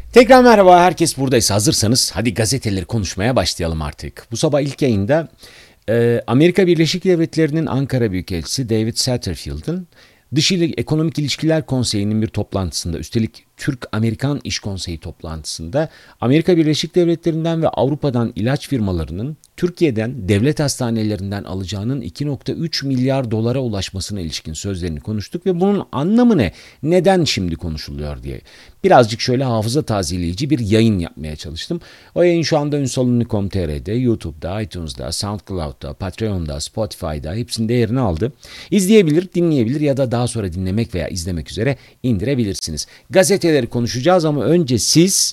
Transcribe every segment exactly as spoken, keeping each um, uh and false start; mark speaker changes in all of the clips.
Speaker 1: Tekrar merhaba, herkes buradaysa hazırsanız hadi gazeteleri konuşmaya başlayalım artık. Bu sabah ilk yayında e, Amerika Birleşik Devletleri'nin Ankara Büyükelçisi David Satterfield'ın Dış İl- Ekonomik İlişkiler Konseyi'nin bir toplantısında, üstelik Türk-Amerikan İş Konseyi toplantısında Amerika Birleşik Devletleri'nden ve Avrupa'dan ilaç firmalarının Türkiye'den devlet hastanelerinden alacağının iki virgül üç milyar dolara ulaşmasına ilişkin sözlerini konuştuk ve bunun anlamı ne? Neden şimdi konuşuluyor diye. Birazcık şöyle hafıza tazeleyici bir yayın yapmaya çalıştım. O yayın şu anda ünsaluni nokta com nokta tr'de, YouTube'da, iTunes'da, SoundCloud'da, Patreon'da, Spotify'da hepsinde yerini aldı. İzleyebilir, dinleyebilir ya da daha sonra dinlemek veya izlemek üzere indirebilirsiniz. Gazeteleri konuşacağız ama önce siz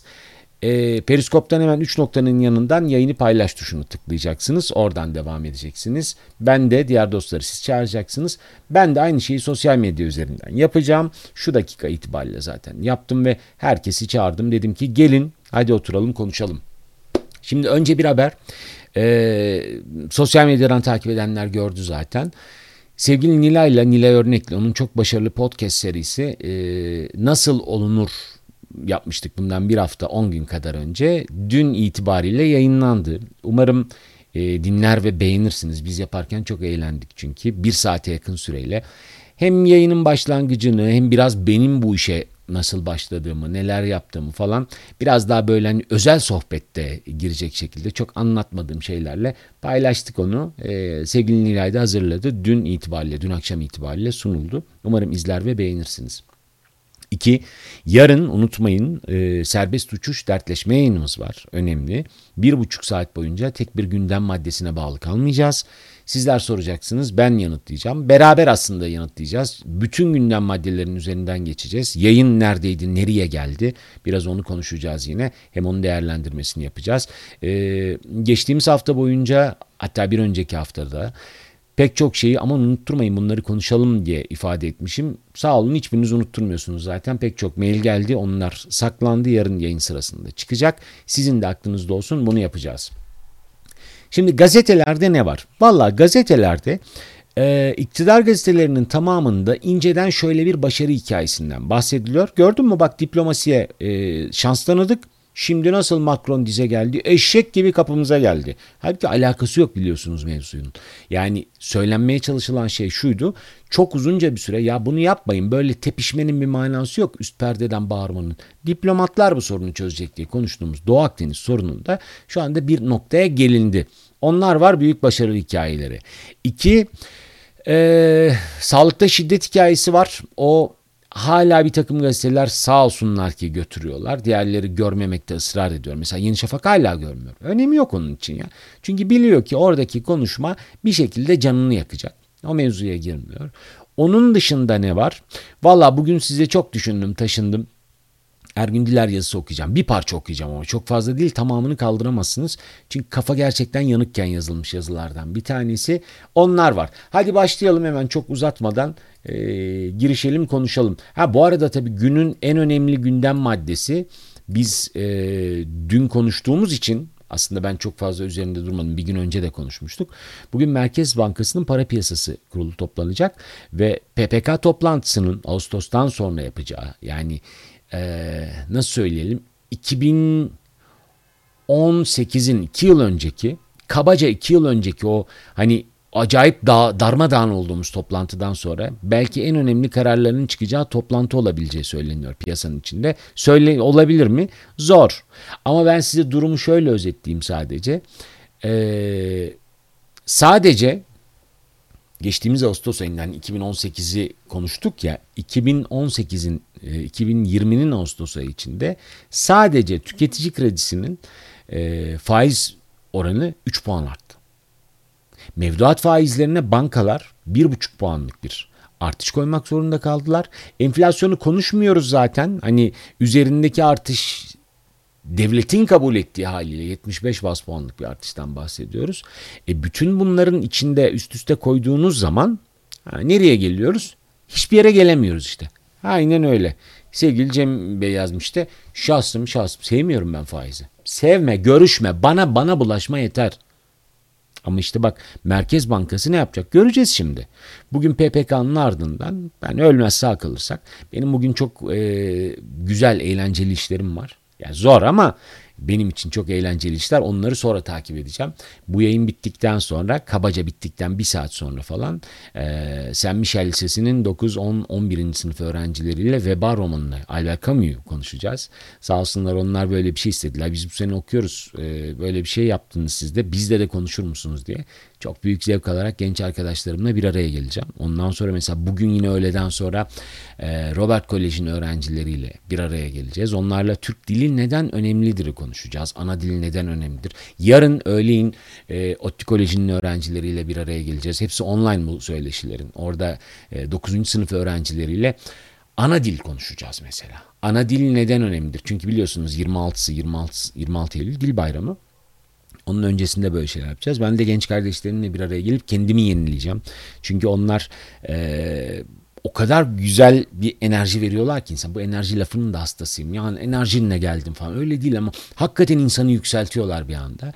Speaker 1: e, Periskop'tan hemen üç noktanın yanından yayını paylaş tuşunu tıklayacaksınız. Oradan devam edeceksiniz. Ben de diğer dostları siz çağıracaksınız. Ben de aynı şeyi sosyal medya üzerinden yapacağım. Şu dakika itibariyle zaten yaptım ve herkesi çağırdım. Dedim ki gelin hadi oturalım konuşalım. Şimdi önce bir haber. Ee, sosyal medyadan takip edenler gördü zaten. Sevgili Nilay'la, Nilay Örnek'le onun çok başarılı podcast serisi e, Nasıl Olunur yapmıştık bundan bir hafta on gün kadar önce. Dün itibariyle yayınlandı. Umarım e, dinler ve beğenirsiniz. Biz yaparken çok eğlendik çünkü bir saate yakın süreyle. Hem yayının başlangıcını hem biraz benim bu işe nasıl başladığımı, neler yaptığımı falan biraz daha böyle hani özel sohbette girecek şekilde çok anlatmadığım şeylerle paylaştık onu. Ee, sevgili Nilay da hazırladı. Dün itibariyle, dün akşam itibariyle sunuldu. Umarım izler ve beğenirsiniz. İki, yarın unutmayın e, serbest uçuş dertleşme yayınımız var. Önemli. Bir buçuk saat boyunca tek bir gündem maddesine bağlı kalmayacağız. Sizler soracaksınız, ben yanıtlayacağım. Beraber aslında yanıtlayacağız. Bütün gündem maddelerinin üzerinden geçeceğiz. Yayın neredeydi, nereye geldi? Biraz onu konuşacağız yine. Hem onun değerlendirmesini yapacağız. Ee, geçtiğimiz hafta boyunca, hatta bir önceki haftada pek çok şeyi aman unutturmayın bunları konuşalım diye ifade etmişim. Sağ olun, hiçbiriniz unutturmuyorsunuz zaten. Pek çok mail geldi. Onlar saklandı, yarın yayın sırasında çıkacak. Sizin de aklınızda olsun, bunu yapacağız. Şimdi gazetelerde ne var? Vallahi gazetelerde e, iktidar gazetelerinin tamamında inceden şöyle bir başarı hikayesinden bahsediliyor. Gördün mü bak, diplomasiye e, şans tanıdık. Şimdi nasıl Macron dize geldi? Eşek gibi kapımıza geldi. Halbuki alakası yok biliyorsunuz mevzunun. Yani söylenmeye çalışılan şey şuydu. Çok uzunca bir süre ya bunu yapmayın, böyle tepişmenin bir manası yok, üst perdeden bağırmanın. Diplomatlar bu sorunu çözecek diye konuştuğumuz Doğu Akdeniz sorununda şu anda bir noktaya gelindi. Onlar var, büyük başarı hikayeleri. İki, e, sağlıkta şiddet hikayesi var. O hala bir takım gazeteler sağ olsunlar ki götürüyorlar. Diğerleri görmemekte ısrar ediyor. Mesela Yeni Şafak hala görmüyor. Önemi yok onun için ya. Çünkü biliyor ki oradaki konuşma bir şekilde canını yakacak. O mevzuya girmiyor. Onun dışında ne var? Valla bugün size çok düşündüm, taşındım. Ergün Diler yazısı okuyacağım. Bir parça okuyacağım ama çok fazla değil, tamamını kaldıramazsınız. Çünkü kafa gerçekten yanıkken yazılmış yazılardan bir tanesi. Onlar var. Hadi başlayalım hemen, çok uzatmadan e, girişelim, konuşalım. Ha bu arada tabii günün en önemli gündem maddesi, biz e, dün konuştuğumuz için aslında ben çok fazla üzerinde durmadım. Bir gün önce de konuşmuştuk. Bugün Merkez Bankası'nın para piyasası kurulu toplanacak ve P P K toplantısının Ağustos'tan sonra yapacağı, yani Ee, nasıl söyleyelim, iki bin on sekizin iki yıl önceki, kabaca iki yıl önceki o hani acayip da, darmadağın olduğumuz toplantıdan sonra belki en önemli kararların çıkacağı toplantı olabileceği söyleniyor piyasanın içinde. Söyle, olabilir mi? Zor. Ama ben size durumu şöyle özetleyeyim sadece. Ee, sadece geçtiğimiz Ağustos ayından iki bin on sekizi konuştuk ya, iki bin on sekizin iki bin yirminin Ağustos ayı içinde sadece tüketici kredisinin e, faiz oranı üç puan arttı. Mevduat faizlerine bankalar bir buçuk puanlık bir artış koymak zorunda kaldılar. Enflasyonu konuşmuyoruz zaten. Hani üzerindeki artış devletin kabul ettiği haliyle yetmiş beş bas puanlık bir artıştan bahsediyoruz. E bütün bunların içinde üst üste koyduğunuz zaman ha, nereye geliyoruz? Hiçbir yere gelemiyoruz işte. Aynen öyle. Sevgili Cem Bey yazmıştı. Şahsım şahsım sevmiyorum ben faizi. Sevme, görüşme, bana bana bulaşma yeter. Ama işte bak, Merkez Bankası ne yapacak? Göreceğiz şimdi. Bugün P P K'nın ardından, ben ölmez sağ kalırsak, benim bugün çok e, güzel eğlenceli işlerim var. Yani zor ama benim için çok eğlenceli işler. Onları sonra takip edeceğim. Bu yayın bittikten sonra, kabaca bittikten bir saat sonra falan e, Saint Michel Lisesi'nin dokuz, on, on birinci sınıf öğrencileriyle Veba romanını, Albert Camus'u konuşacağız. Sağ olsunlar, onlar böyle bir şey istediler. Biz bu sene okuyoruz. E, böyle bir şey yaptınız siz de. Bizde de konuşur musunuz diye. Çok büyük zevk alarak genç arkadaşlarımla bir araya geleceğim. Ondan sonra mesela bugün yine öğleden sonra e, Robert Koleji'nin öğrencileriyle bir araya geleceğiz. Onlarla Türk dili neden önemlidir'i konuşacağız. Ana dil neden önemlidir. Yarın öğleyin e, ODTÜ Koleji'nin öğrencileriyle bir araya geleceğiz. Hepsi online bu söyleşilerin. Orada e, dokuzuncu sınıf öğrencileriyle ana dil konuşacağız mesela. Ana dil neden önemlidir? Çünkü biliyorsunuz yirmi altısı yirmi altı yirmi altı Eylül Dil Bayramı. Onun öncesinde böyle şeyler yapacağız. Ben de genç kardeşlerimle bir araya gelip kendimi yenileyeceğim. Çünkü onlar e, o kadar güzel bir enerji veriyorlar ki insan. Bu enerji lafının da hastasıyım. Yani enerjinle geldim falan. Öyle değil ama hakikaten insanı yükseltiyorlar bir anda.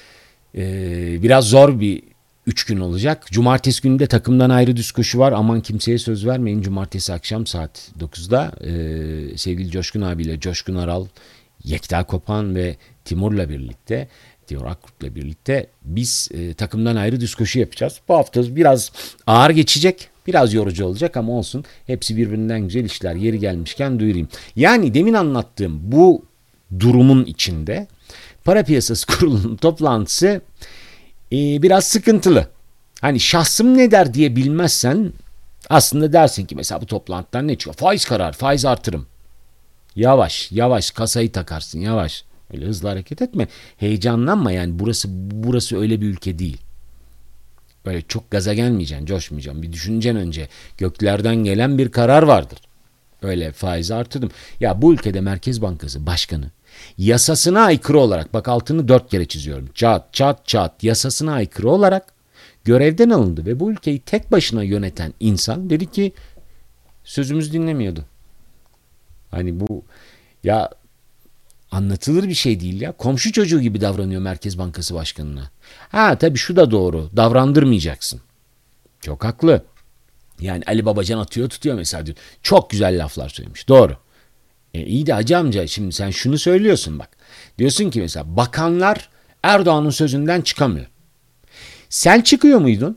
Speaker 1: E, biraz zor bir üç gün olacak. Cumartesi günü de takımdan ayrı düz koşu var. Aman kimseye söz vermeyin. Cumartesi akşam saat dokuzda e, sevgili Coşkun abiyle Coşkun Aral, Yekta Kopan ve Timur'la birlikte Diyor Akkurt'la birlikte biz e, takımdan ayrı düz koşu yapacağız. Bu hafta biraz ağır geçecek, biraz yorucu olacak ama olsun. Hepsi birbirinden güzel işler. Yeri gelmişken duyurayım. Yani demin anlattığım bu durumun içinde para piyasası kurulunun toplantısı e, biraz sıkıntılı. Hani şahsım ne der diye bilmezsen aslında dersin ki mesela bu toplantıdan ne çıkıyor? Faiz karar, faiz artırım. Yavaş, yavaş kasayı takarsın, yavaş. Öyle hızlı hareket etme. Heyecanlanma yani burası burası öyle bir ülke değil. Böyle çok gaza gelmeyeceksin, coşmayacaksın. Bir düşüneceksin önce. Göklerden gelen bir karar vardır. Öyle faizi artırdım. Ya bu ülkede Merkez Bankası Başkanı yasasına aykırı olarak, bak altını dört kere çiziyorum. Çat çat çat yasasına aykırı olarak görevden alındı ve bu ülkeyi tek başına yöneten insan dedi ki sözümüzü dinlemiyordu. Hani bu ya anlatılır bir şey değil ya. Komşu çocuğu gibi davranıyor Merkez Bankası Başkanı'na. Ha tabii şu da doğru. Davrandırmayacaksın. Çok haklı. Yani Ali Babacan atıyor tutuyor mesela diyor. Çok güzel laflar söylemiş. Doğru. E, iyi de hacı amca şimdi sen şunu söylüyorsun bak. Diyorsun ki mesela bakanlar Erdoğan'ın sözünden çıkamıyor. Sen çıkıyor muydun?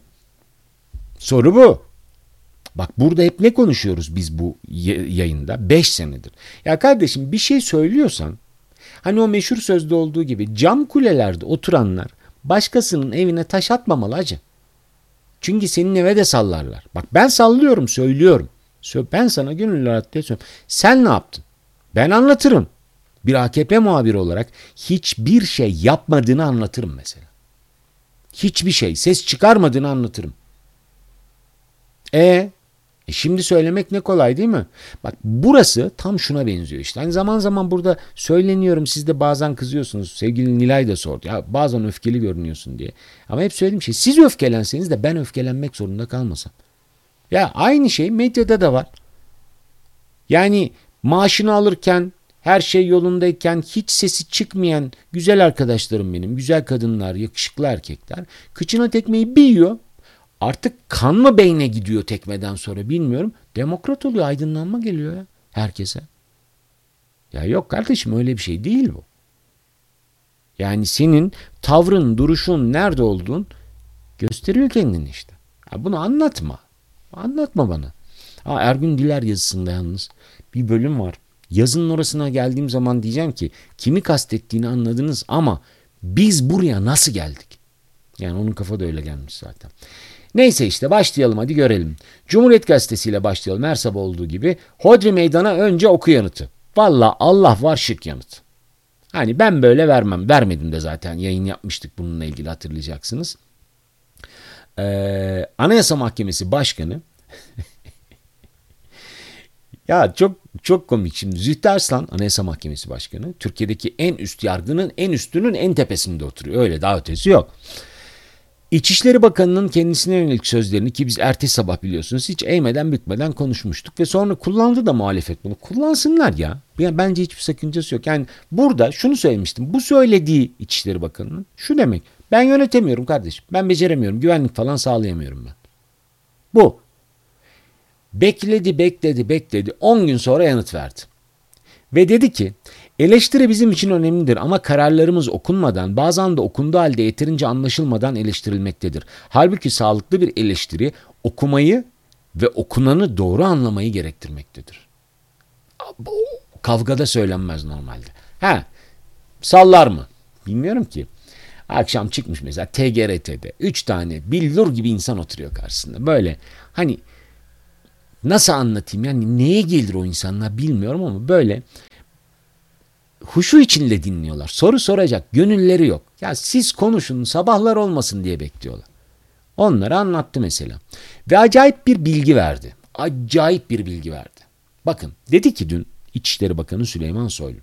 Speaker 1: Soru bu. Bak burada hep ne konuşuyoruz biz bu yayında? Beş senedir. Ya kardeşim bir şey söylüyorsan hani o meşhur sözde olduğu gibi cam kulelerde oturanlar başkasının evine taş atmamalı hacı. Çünkü senin eve de sallarlar. Bak ben sallıyorum, söylüyorum. Ben sana gönüllü rahatlığı söylüyorum. Sen ne yaptın? Ben anlatırım. Bir A K P muhabiri olarak hiçbir şey yapmadığını anlatırım mesela. Hiçbir şey, ses çıkarmadığını anlatırım. E E şimdi söylemek ne kolay değil mi? Bak burası tam şuna benziyor işte. Hani zaman zaman burada söyleniyorum, siz de bazen kızıyorsunuz. Sevgili Nilay da sordu. Ya bazen öfkeli görünüyorsun diye. Ama hep söylediğim şey, siz öfkelenseniz de ben öfkelenmek zorunda kalmasam. Ya aynı şey medyada da var. Yani maaşını alırken her şey yolundayken hiç sesi çıkmayan güzel arkadaşlarım benim. Güzel kadınlar, yakışıklı erkekler. Kıçına tekmeyi bir yiyor. Artık kan mı beyne gidiyor tekmeden sonra bilmiyorum. Demokrat oluyor, aydınlanma geliyor ya herkese. Ya yok kardeşim öyle bir şey değil bu. Yani senin tavrın, duruşun, nerede olduğun gösteriyor kendini işte. Ya bunu anlatma. Anlatma bana. Ha, Ergün Diler yazısında yalnız bir bölüm var. Yazının orasına geldiğim zaman diyeceğim ki kimi kastettiğini anladınız ama biz buraya nasıl geldik? Yani onun kafa da öyle gelmiş zaten. Neyse işte başlayalım hadi görelim. Cumhuriyet Gazetesi ile başlayalım her sabah olduğu gibi. Hodri Meydan'a önce oku yanıtı. Valla Allah var şık yanıt. Hani ben böyle vermem. Vermedim de zaten yayın yapmıştık bununla ilgili hatırlayacaksınız. Ee, Anayasa Mahkemesi Başkanı ya çok çok komik şimdi. Zühtü Arslan Anayasa Mahkemesi Başkanı Türkiye'deki en üst yargının en üstünün en tepesinde oturuyor. Öyle daha ötesi yok. İçişleri Bakanı'nın kendisine yönelik sözlerini ki biz ertesi sabah biliyorsunuz hiç eğmeden bükmeden konuşmuştuk ve sonra kullandı da muhalefet bunu. Kullansınlar ya. Yani bence hiçbir sakıncası yok. Yani burada şunu söylemiştim. Bu söylediği İçişleri Bakanı'nın şu demek. Ben yönetemiyorum kardeşim. Ben beceremiyorum. Güvenlik falan sağlayamıyorum ben. Bu. Bekledi, bekledi, bekledi. on gün sonra yanıt verdi. Ve dedi ki Eleştiri bizim için önemlidir ama kararlarımız okunmadan, bazen de okunduğu halde yeterince anlaşılmadan eleştirilmektedir. Halbuki sağlıklı bir eleştiri okumayı ve okunanı doğru anlamayı gerektirmektedir. Kavgada söylenmez normalde. Ha, sallar mı? Bilmiyorum ki. Akşam çıkmış mesela T G R T'de üç tane billur gibi insan oturuyor karşısında. Böyle hani nasıl anlatayım yani neye gelir o insanlar bilmiyorum ama böyle huşu içinde dinliyorlar. Soru soracak gönülleri yok. Ya siz konuşun sabahlar olmasın diye bekliyorlar. Onları anlattı mesela. Ve acayip bir bilgi verdi. Acayip bir bilgi verdi. Bakın dedi ki dün İçişleri Bakanı Süleyman Soylu.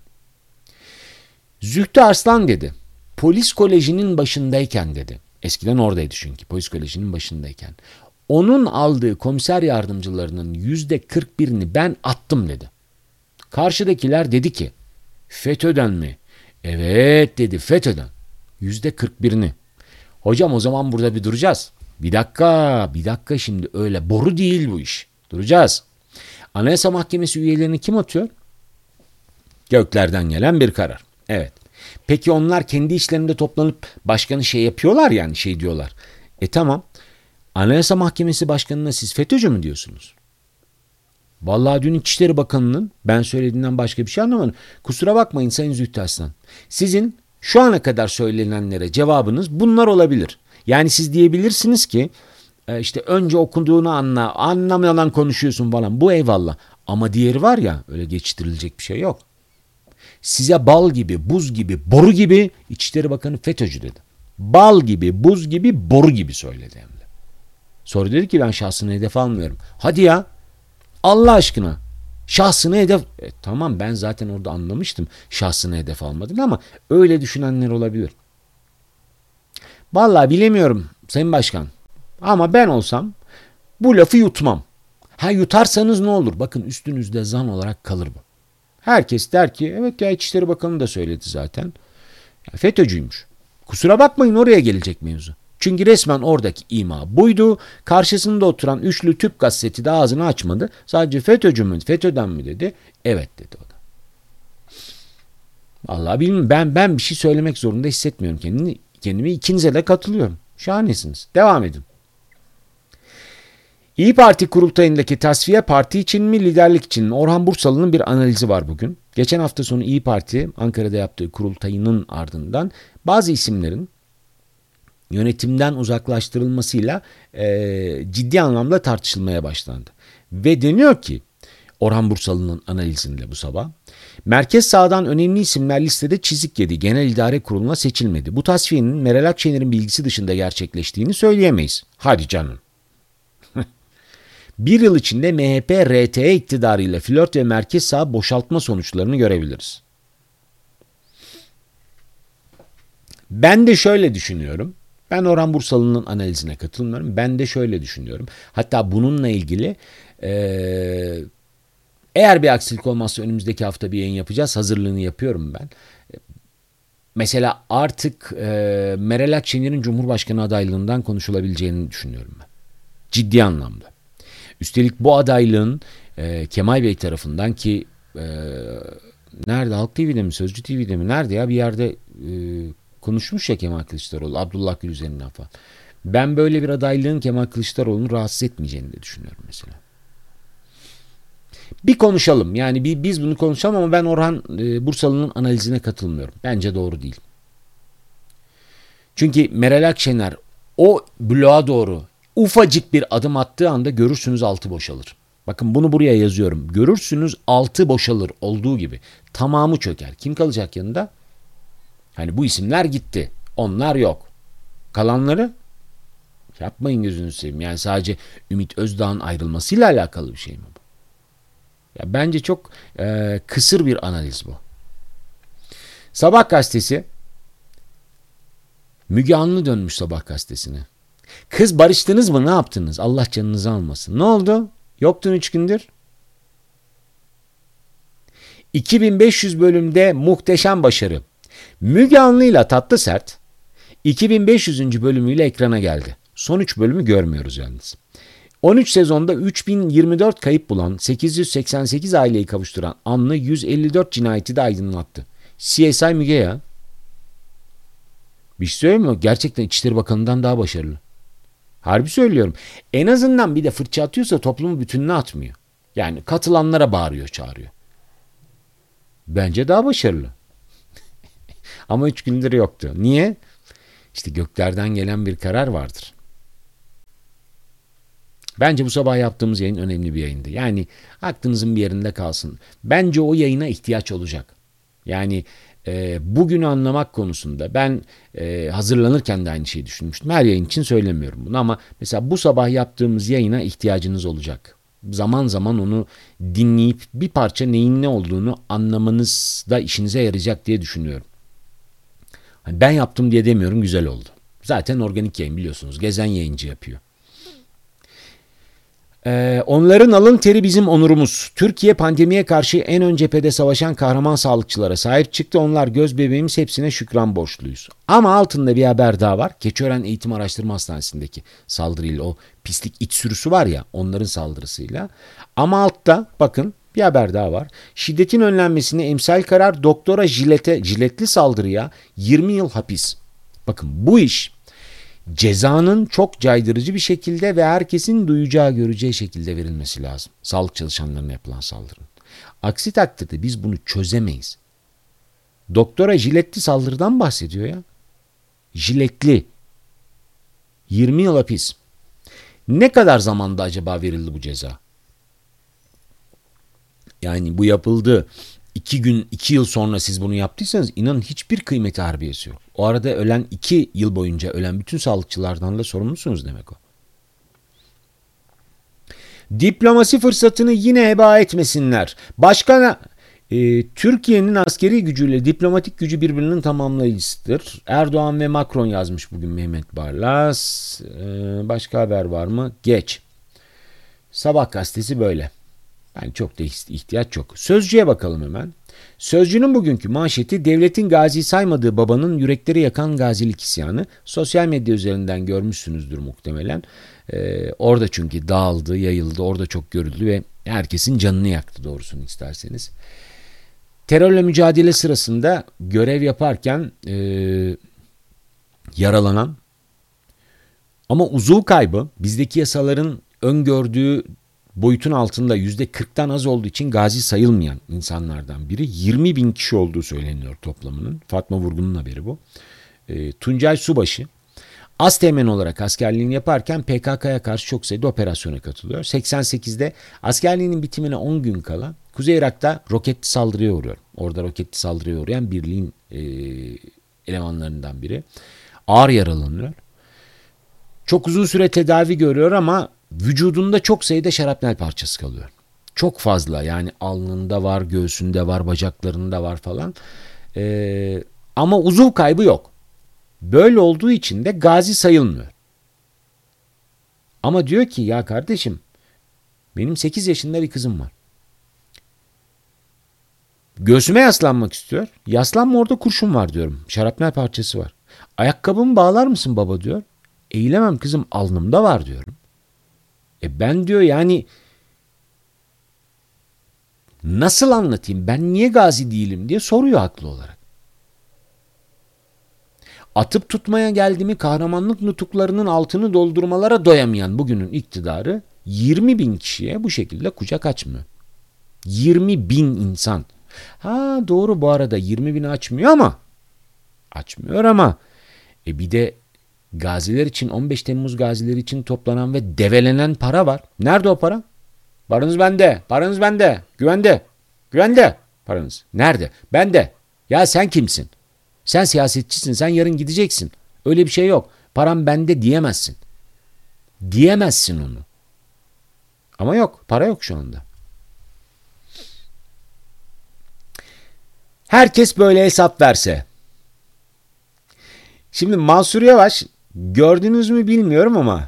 Speaker 1: Zühtü Arslan dedi. Polis kolejinin başındayken dedi. Eskiden oradaydı çünkü polis kolejinin başındayken. Onun aldığı komiser yardımcılarının yüzde kırk birini ben attım dedi. Karşıdakiler dedi ki FETÖ'den mi? Evet dedi FETÖ'den. Yüzde kırk birini. Hocam o zaman burada bir duracağız. Bir dakika, bir dakika şimdi öyle boru değil bu iş. Duracağız. Anayasa Mahkemesi üyelerini kim atıyor? Göklerden gelen bir karar. Evet. Peki onlar kendi işlerinde toplanıp başkanı şey yapıyorlar yani şey diyorlar. E tamam. Anayasa Mahkemesi Başkanı'na siz FETÖ'cü mü diyorsunuz? Vallahi dün İçişleri Bakanı'nın ben söylediğinden başka bir şey anlamadım. Kusura bakmayın Sayın Zühtü Arslan. Sizin şu ana kadar söylenenlere cevabınız bunlar olabilir. Yani siz diyebilirsiniz ki işte önce okunduğunu anla, anlamadan konuşuyorsun falan. Bu eyvallah. Ama diğeri var ya öyle geçiştirilecek bir şey yok. Size bal gibi, buz gibi, boru gibi İçişleri Bakanı FETÖ'cü dedi. Bal gibi, buz gibi, boru gibi söyledi hem de. Sonra dedi ki ben şahsını hedef almıyorum. Hadi ya. Allah aşkına. Şahsını hedef... E, tamam ben zaten orada anlamıştım şahsını hedef almadığını ama öyle düşünenler olabilir. Vallahi bilemiyorum Sayın Başkan. Ama ben olsam bu lafı yutmam. Ha yutarsanız ne olur? Bakın üstünüzde zan olarak kalır bu. Herkes der ki evet ya İçişleri Bakanı da söyledi zaten. Ya, FETÖ'cüymüş. Kusura bakmayın oraya gelecek mevzu. Çünkü resmen oradaki ima buydu. Karşısında oturan üçlü tüp gazeti de ağzını açmadı. Sadece FETÖ'cü mü, FETÖ'den mi dedi. Evet dedi o da. Vallahi bilmiyorum ben, ben bir şey söylemek zorunda hissetmiyorum kendimi. Kendimi ikinize de katılıyorum. Şahanesiniz. Devam edin. İyi Parti kurultayındaki tasfiye parti için mi liderlik için mi? Orhan Bursalı'nın bir analizi var bugün. Geçen hafta sonu İyi Parti Ankara'da yaptığı kurultayının ardından bazı isimlerin yönetimden uzaklaştırılmasıyla e, ciddi anlamda tartışılmaya başlandı. Ve deniyor ki Orhan Bursalı'nın analizinde bu sabah merkez sağdan önemli isimler listede çizik yedi. Genel İdare Kurulu'na seçilmedi. Bu tasfiyenin Meral Akşener'in bilgisi dışında gerçekleştiğini söyleyemeyiz. Hadi canım. Bir yıl içinde M H P R T iktidarıyla flört ve merkez sağ boşaltma sonuçlarını görebiliriz. Ben de şöyle düşünüyorum. Ben Orhan Bursalı'nın analizine katılmıyorum. Ben de şöyle düşünüyorum. Hatta bununla ilgili ee, eğer bir aksilik olmazsa önümüzdeki hafta bir yayın yapacağız. Hazırlığını yapıyorum ben. Mesela artık e, Meral Akşener'in Cumhurbaşkanı adaylığından konuşulabileceğini düşünüyorum ben. Ciddi anlamda. Üstelik bu adaylığın e, Kemal Bey tarafından ki e, nerede Halk T V'de mi Sözcü T V'de mi nerede ya bir yerde e, konuşmuş ya Kemal Kılıçdaroğlu Abdullah Gül üzerinden falan. Ben böyle bir adaylığın Kemal Kılıçdaroğlu'nu rahatsız etmeyeceğini de düşünüyorum mesela. Bir konuşalım yani bir, biz bunu konuşalım ama ben Orhan e, Bursalı'nın analizine katılmıyorum. Bence doğru değil. Çünkü Meral Akşener o bloğa doğru ufacık bir adım attığı anda görürsünüz altı boşalır. Bakın bunu buraya yazıyorum. Görürsünüz altı boşalır olduğu gibi. Tamamı çöker. Kim kalacak yanında? Hani bu isimler gitti. Onlar yok. Kalanları yapmayın gözünüzü seveyim. Yani sadece Ümit Özdağ'ın ayrılmasıyla alakalı bir şey mi bu? Ya bence çok e, kısır bir analiz bu. Sabah gazetesi Müge Anlı dönmüş Sabah gazetesine. Kız barıştınız mı ne yaptınız? Allah canınızı almasın. Ne oldu? Yoktun üç gündür. iki bin beş yüz bölümde muhteşem başarı. Müge Anlı'yla Tatlı Sert iki bin beş yüzüncü bölümüyle ekrana geldi. Son üç bölümü görmüyoruz yalnız. on üç sezonda üç bin yirmi dört kayıp bulan, sekiz yüz seksen sekiz aileyi kavuşturan Anlı yüz elli dört cinayeti de aydınlattı. C S I Müge ya. Bir şey söyleyeyim mi? Gerçekten İçişleri Bakanı'ndan daha başarılı. Harbi söylüyorum. En azından bir de fırça atıyorsa toplumu bütününe atmıyor. Yani katılanlara bağırıyor, çağırıyor. Bence daha başarılı. Ama üç gündür yoktu. Niye? İşte göklerden gelen bir karar vardır. Bence bu sabah yaptığımız yayın önemli bir yayındı. Yani aklınızın bir yerinde kalsın. Bence o yayına ihtiyaç olacak. Yani e, bugünü anlamak konusunda ben e, hazırlanırken de aynı şeyi düşünmüştüm. Her yayın için söylemiyorum bunu ama mesela bu sabah yaptığımız yayına ihtiyacınız olacak. Zaman zaman onu dinleyip bir parça neyin ne olduğunu anlamanız da işinize yarayacak diye düşünüyorum. Hani ben yaptım diye demiyorum, güzel oldu. Zaten organik yayın biliyorsunuz. Gezen yayıncı yapıyor. Ee, onların alın teri bizim onurumuz. Türkiye pandemiye karşı en ön cephede savaşan kahraman sağlıkçılara sahip çıktı. Onlar göz bebeğimiz, hepsine şükran borçluyuz. Ama altında bir haber daha var. Keçiören Eğitim Araştırma Hastanesi'ndeki saldırıyla, o pislik iç sürüsü var ya, onların saldırısıyla. Ama altta bakın bir haber daha var. Şiddetin önlenmesine emsal karar, doktora jilete, jiletli saldırıya yirmi yıl hapis. Bakın bu iş cezanın çok caydırıcı bir şekilde ve herkesin duyacağı, göreceği şekilde verilmesi lazım. Sağlık çalışanlarına yapılan saldırının. Aksi takdirde biz bunu çözemeyiz. Doktora jiletli saldırıdan bahsediyor ya. Jiletli. yirmi yıl hapis. Ne kadar zamanda acaba verildi bu ceza? Yani bu yapıldı. İki gün, iki yıl sonra siz bunu yaptıysanız inanın hiçbir kıymeti harbiyesi yok. O arada ölen iki yıl boyunca ölen bütün sağlıkçılardan da sorumlusunuz demek o. Diplomasi fırsatını yine heba etmesinler. Başkan e, Türkiye'nin askeri gücüyle diplomatik gücü birbirinin tamamlayıcısıdır. Erdoğan ve Macron yazmış bugün Mehmet Barlas. E, başka haber var mı? Geç. Sabah gazetesi böyle. Yani çok da ihtiyaç yok. Sözcü'ye bakalım hemen. Sözcü'nün bugünkü manşeti devletin gazi saymadığı babanın yürekleri yakan gazilik isyanı. Sosyal medya üzerinden görmüşsünüzdür muhtemelen. Ee, orada çünkü dağıldı, yayıldı, orada çok görüldü ve herkesin canını yaktı doğrusunu isterseniz. Terörle mücadele sırasında görev yaparken e, yaralanan ama uzuv kaybı bizdeki yasaların öngördüğü boyutun altında yüzde kırktan az olduğu için gazi sayılmayan insanlardan biri. yirmi bin kişi olduğu söyleniyor toplamının. Fatma Vurgun'un haberi bu. E, Tuncay Subaşı Asteğmen olarak askerliğini yaparken P K K'ya karşı çok sayıda operasyona katılıyor. seksen sekizde askerliğinin bitimine on gün kala Kuzey Irak'ta roketli saldırıya uğruyor. Orada roketli saldırıya uğrayan birliğin e, elemanlarından biri. Ağır yaralanıyor. Çok uzun süre tedavi görüyor ama vücudunda çok sayıda şarapnel parçası kalıyor. Çok fazla, yani alnında var, göğsünde var, bacaklarında var falan. Ee, ama uzuv kaybı yok. Böyle olduğu için de gazi sayılmıyor. Ama diyor ki ya kardeşim, benim sekiz yaşında bir kızım var. Göğsüme yaslanmak istiyor. Yaslanma, orada kurşun var diyorum. Şarapnel parçası var. Ayakkabımı bağlar mısın baba diyor. Eğilemem kızım, alnımda var diyorum. E ben diyor yani nasıl anlatayım, ben niye gazi değilim diye soruyor haklı olarak. Atıp tutmaya geldi mi kahramanlık nutuklarının altını doldurmalara doyamayan bugünün iktidarı yirmi bin kişiye bu şekilde kucak açmıyor. yirmi bin insan. Ha doğru, bu arada yirmi bini açmıyor ama açmıyor ama e bir de gaziler için, on beş Temmuz gazileri için toplanan ve develenen para var. Nerede o para? Paranız bende, paranız bende, güvende, güvende paranız. Nerede? Bende. Ya sen kimsin? Sen siyasetçisin, sen yarın gideceksin. Öyle bir şey yok. Param bende diyemezsin. Diyemezsin onu. Ama yok, para yok şu anda. Herkes böyle hesap verse. Şimdi Mansur Yavaş, gördünüz mü bilmiyorum ama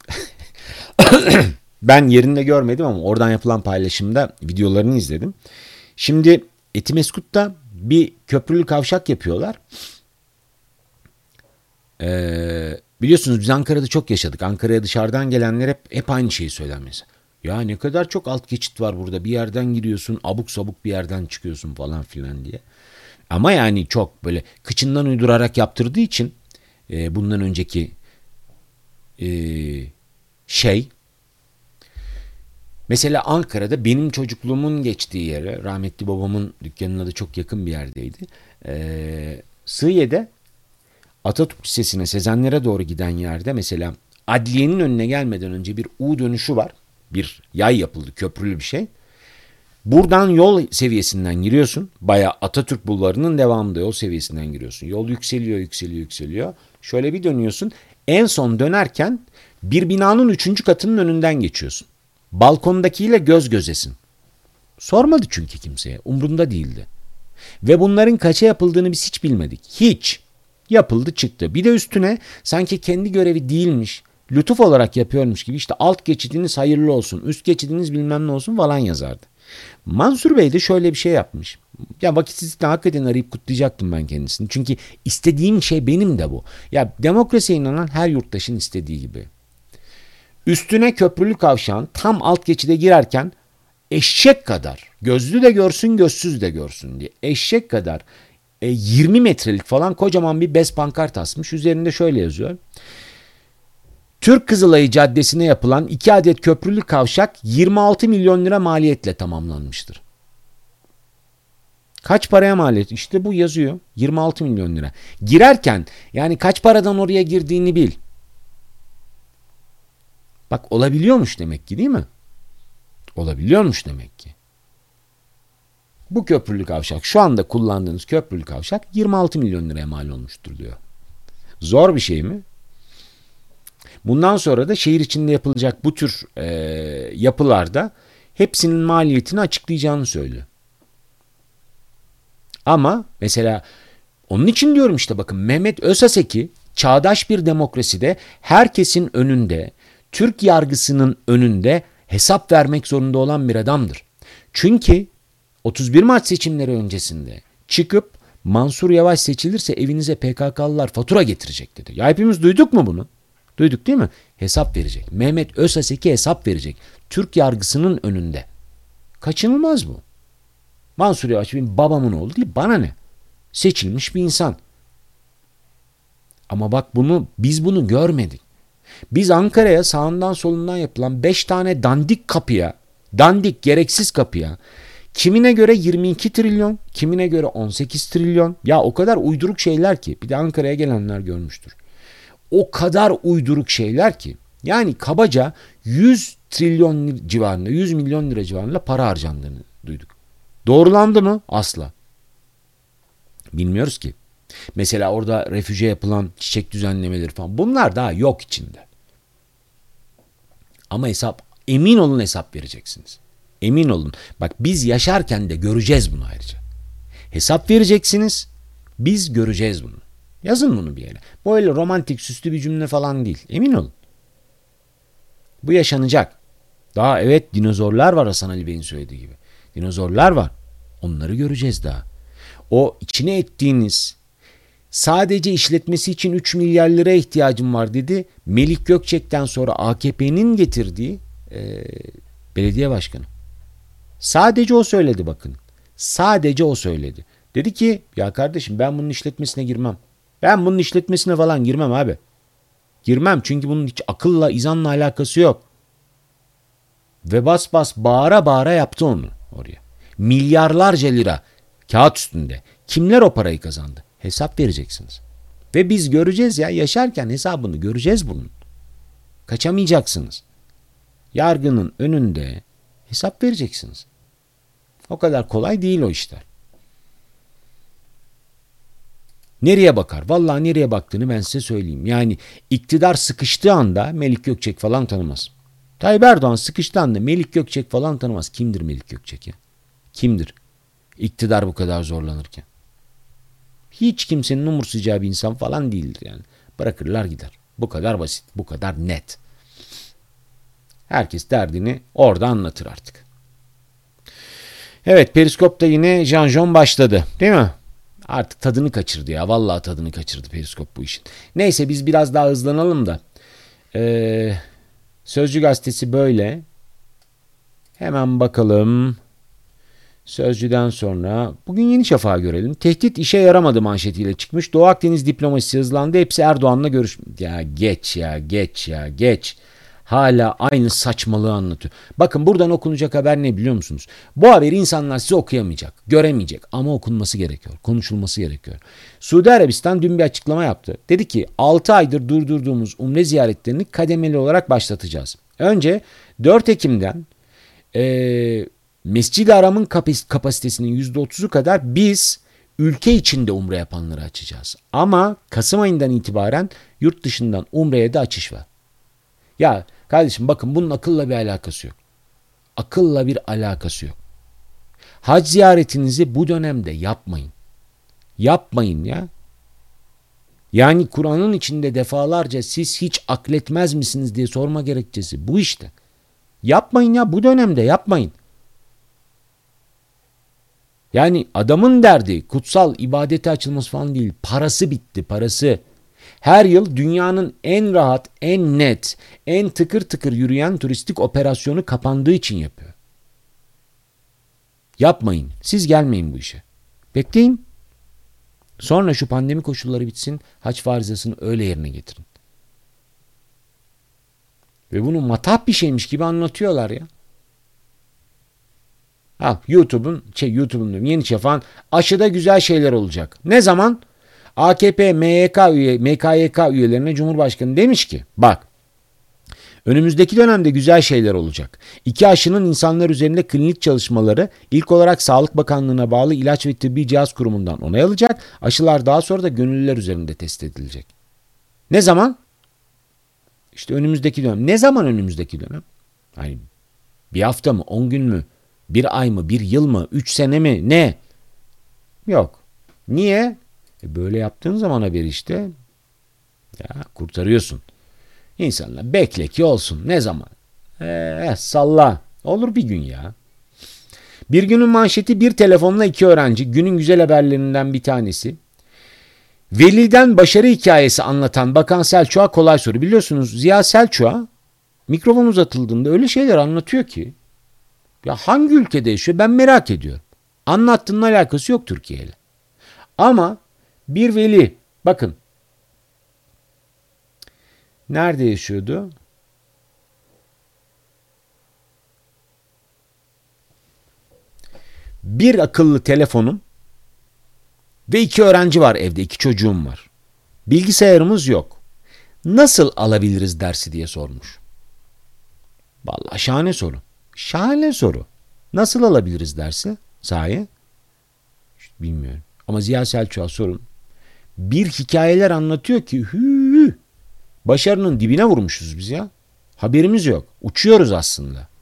Speaker 1: ben yerinde görmedim ama oradan yapılan paylaşımda videolarını izledim. Şimdi Etimeskut'ta bir köprülü kavşak yapıyorlar. Ee, Biliyorsunuz biz Ankara'da çok yaşadık. Ankara'ya dışarıdan gelenler hep, hep aynı şeyi söyler mesela. Ya ne kadar çok alt geçit var burada. Bir yerden giriyorsun, abuk sabuk bir yerden çıkıyorsun falan filan diye. Ama yani çok böyle kıçından uydurarak yaptırdığı için e, bundan önceki e, şey. Mesela Ankara'da benim çocukluğumun geçtiği yere, rahmetli babamın dükkanına da çok yakın bir yerdeydi. E, Sığıye'de Atatürk Lisesi'ne, Sezenler'e doğru giden yerde mesela adliyenin önüne gelmeden önce bir U dönüşü var. Bir yay yapıldı, köprülü bir şey. Buradan yol seviyesinden giriyorsun. Bayağı Atatürk Bulvarı'nın devamında yol seviyesinden giriyorsun. Yol yükseliyor, yükseliyor, yükseliyor. Şöyle bir dönüyorsun. En son dönerken bir binanın üçüncü katının önünden geçiyorsun. Balkondakiyle göz gözesin. Sormadı çünkü kimseye. Umrunda değildi. Ve bunların kaça yapıldığını biz hiç bilmedik. Hiç. Yapıldı çıktı. Bir de üstüne sanki kendi görevi değilmiş, lütuf olarak yapıyormuş gibi işte alt geçidiniz hayırlı olsun, üst geçidiniz bilmem ne olsun falan yazardı. Mansur Bey de şöyle bir şey yapmış. Ya vakitsizlikle hakikaten arayıp kutlayacaktım ben kendisini. Çünkü istediğim şey benim de bu. Ya demokrasiye inanan her yurttaşın istediği gibi. Üstüne köprülü kavşağın tam alt geçide girerken eşek kadar, gözlü de görsün gözsüz de görsün diye eşek kadar e, yirmi metrelik falan kocaman bir bez pankart asmış. Üzerinde şöyle yazıyor. Türk Kızılayı Caddesi'ne yapılan iki adet köprülü kavşak yirmi altı milyon lira maliyetle tamamlanmıştır. Kaç paraya maliyet? İşte bu yazıyor. yirmi altı milyon lira. Girerken yani kaç paradan oraya girdiğini bil. Bak olabiliyormuş demek ki değil mi? Olabiliyormuş demek ki. Bu köprülü kavşak, şu anda kullandığınız köprülü kavşak yirmi altı milyon liraya mal olmuştur diyor. Zor bir şey mi? Bundan sonra da şehir içinde yapılacak bu tür e, yapılarda hepsinin maliyetini açıklayacağını söylüyor. Ama mesela onun için diyorum işte bakın Mehmet Özaseki çağdaş bir demokraside herkesin önünde, Türk yargısının önünde hesap vermek zorunda olan bir adamdır. Çünkü otuz bir Mart seçimleri öncesinde çıkıp Mansur Yavaş seçilirse evinize P K K'lılar fatura getirecek dedi. Ya hepimiz duyduk mu bunu? Duyduk değil mi? Hesap verecek. Mehmet Özaseki hesap verecek. Türk yargısının önünde. Kaçınılmaz bu. Mansur Yavaş benim babamın oğlu değil, bana ne? Seçilmiş bir insan. Ama bak bunu biz bunu görmedik. Biz Ankara'ya sağından solundan yapılan beş tane dandik kapıya, dandik gereksiz kapıya, kimine göre yirmi iki trilyon, kimine göre on sekiz trilyon. Ya o kadar uyduruk şeyler ki. Bir de Ankara'ya gelenler görmüştür. O kadar uyduruk şeyler ki. Yani kabaca yüz trilyon civarında, yüz milyon lira civarında para harcandığını duyduk. Doğrulandı mı? Asla. Bilmiyoruz ki. Mesela orada refüje yapılan çiçek düzenlemeleri falan. Bunlar daha yok içinde. Ama hesap, emin olun hesap vereceksiniz. Emin olun. Bak biz yaşarken de göreceğiz bunu ayrıca. Hesap vereceksiniz. Biz göreceğiz bunu. Yazın bunu bir yere. Bu öyle romantik süslü bir cümle falan değil. Emin olun. Bu yaşanacak. Daha evet dinozorlar var Hasan Ali Bey'in söylediği gibi. Dinozorlar var. Onları göreceğiz daha. O içine ettiğiniz sadece işletmesi için üç milyar liraya ihtiyacım var dedi. Melik Gökçek'ten sonra A K P'nin getirdiği e, belediye başkanı. Sadece o söyledi bakın. Sadece o söyledi. Dedi ki ya kardeşim ben bunun işletmesine girmem. Ben bunun işletmesine falan girmem abi. Girmem çünkü bunun hiç akılla, izanla alakası yok. Ve bas bas bağıra bağıra yaptı onu oraya. Milyarlarca lira kağıt üstünde. Kimler o parayı kazandı? Hesap vereceksiniz. Ve biz göreceğiz ya yaşarken hesabını göreceğiz bunun. Kaçamayacaksınız. Yargının önünde hesap vereceksiniz. O kadar kolay değil o işler. Nereye bakar? Vallahi nereye baktığını ben size söyleyeyim. Yani iktidar sıkıştığı anda Melik Gökçek falan tanımaz. Tayyip Erdoğan sıkıştığı anda Melik Gökçek falan tanımaz. Kimdir Melik Gökçek ya? Kimdir? İktidar bu kadar zorlanırken. Hiç kimsenin umursayacağı bir insan falan değildir yani. Bırakırlar gider. Bu kadar basit, bu kadar net. Herkes derdini orada anlatır artık. Evet, Periskop'ta yine Jean John başladı, değil mi? Artık tadını kaçırdı ya. Vallahi tadını kaçırdı Periskop bu işin. Neyse biz biraz daha hızlanalım da. Ee, Sözcü gazetesi böyle. Hemen bakalım. Sözcüden sonra bugün Yeni Şafak'ı görelim. Tehdit işe yaramadı manşetiyle çıkmış. Doğu Akdeniz diplomasisi hızlandı. Hepsi Erdoğan'la görüş... Ya geç ya geç ya geç. Hala aynı saçmalığı anlatıyor. Bakın buradan okunacak haber ne biliyor musunuz? Bu haberi insanlar size okuyamayacak, göremeyecek ama okunması gerekiyor, konuşulması gerekiyor. Suudi Arabistan dün bir açıklama yaptı. Dedi ki altı aydır durdurduğumuz umre ziyaretlerini kademeli olarak başlatacağız. Önce dört Ekim'den e, Mescid-i Haram'ın kapasitesinin yüzde otuzu kadar biz ülke içinde umre yapanları açacağız. Ama Kasım ayından itibaren yurt dışından umreye de açış var. Ya kardeşim bakın bunun akılla bir alakası yok. Akılla bir alakası yok. Hac ziyaretinizi bu dönemde yapmayın. Yapmayın ya. Yani Kur'an'ın içinde defalarca siz hiç akletmez misiniz diye sorma gerekçesi bu işte. Yapmayın ya, bu dönemde yapmayın. Yani adamın derdi kutsal ibadete açılması falan değil. Parası bitti, parası. Her yıl dünyanın en rahat, en net, en tıkır tıkır yürüyen turistik operasyonu kapandığı için yapıyor. Yapmayın. Siz gelmeyin bu işe. Bekleyin. Sonra şu pandemi koşulları bitsin. Hac farizasını öyle yerine getirin. Ve bunu matah bir şeymiş gibi anlatıyorlar ya. Al YouTube'un, şey YouTube'un diyorum, Yeni Şafak'ın aşıda güzel şeyler olacak. Ne zaman? A K P, M Y K üye, M K Y K üyelerine Cumhurbaşkanı demiş ki bak önümüzdeki dönemde güzel şeyler olacak. İki aşının insanlar üzerinde klinik çalışmaları ilk olarak Sağlık Bakanlığı'na bağlı İlaç ve Tıbbi Cihaz Kurumu'ndan onay alacak. Aşılar daha sonra da gönüllüler üzerinde test edilecek. Ne zaman? İşte önümüzdeki dönem. Ne zaman önümüzdeki dönem? Yani bir hafta mı? On gün mü? Bir ay mı? Bir yıl mı? Üç sene mi? Ne? Yok. Niye? E böyle yaptığın zaman haber işte ya kurtarıyorsun. İnsanlar bekle ki olsun. Ne zaman? Eee salla. Olur bir gün ya. Bir günün manşeti bir telefonla iki öğrenci. Günün güzel haberlerinden bir tanesi. Veliden başarı hikayesi anlatan Bakan Selçuk'a kolay soru. Biliyorsunuz Ziya Selçuk'a mikrofon uzatıldığında öyle şeyler anlatıyor ki. Ya hangi ülkede yaşıyor ben merak ediyorum. Anlattığının alakası yok Türkiye ile. Ama bir veli bakın. Nerede yaşıyordu? Bir akıllı telefonum ve iki öğrenci var evde, iki çocuğum var. Bilgisayarımız yok. Nasıl alabiliriz dersi diye sormuş. Vallahi şahane soru. Şahane soru. Nasıl alabiliriz dersi? Sahi? İşte bilmiyorum. Ama Ziya Selçuk'a sorun. Bir hikayeler anlatıyor ki hü, başarının dibine vurmuşuz biz ya. Haberimiz yok. Uçuyoruz aslında.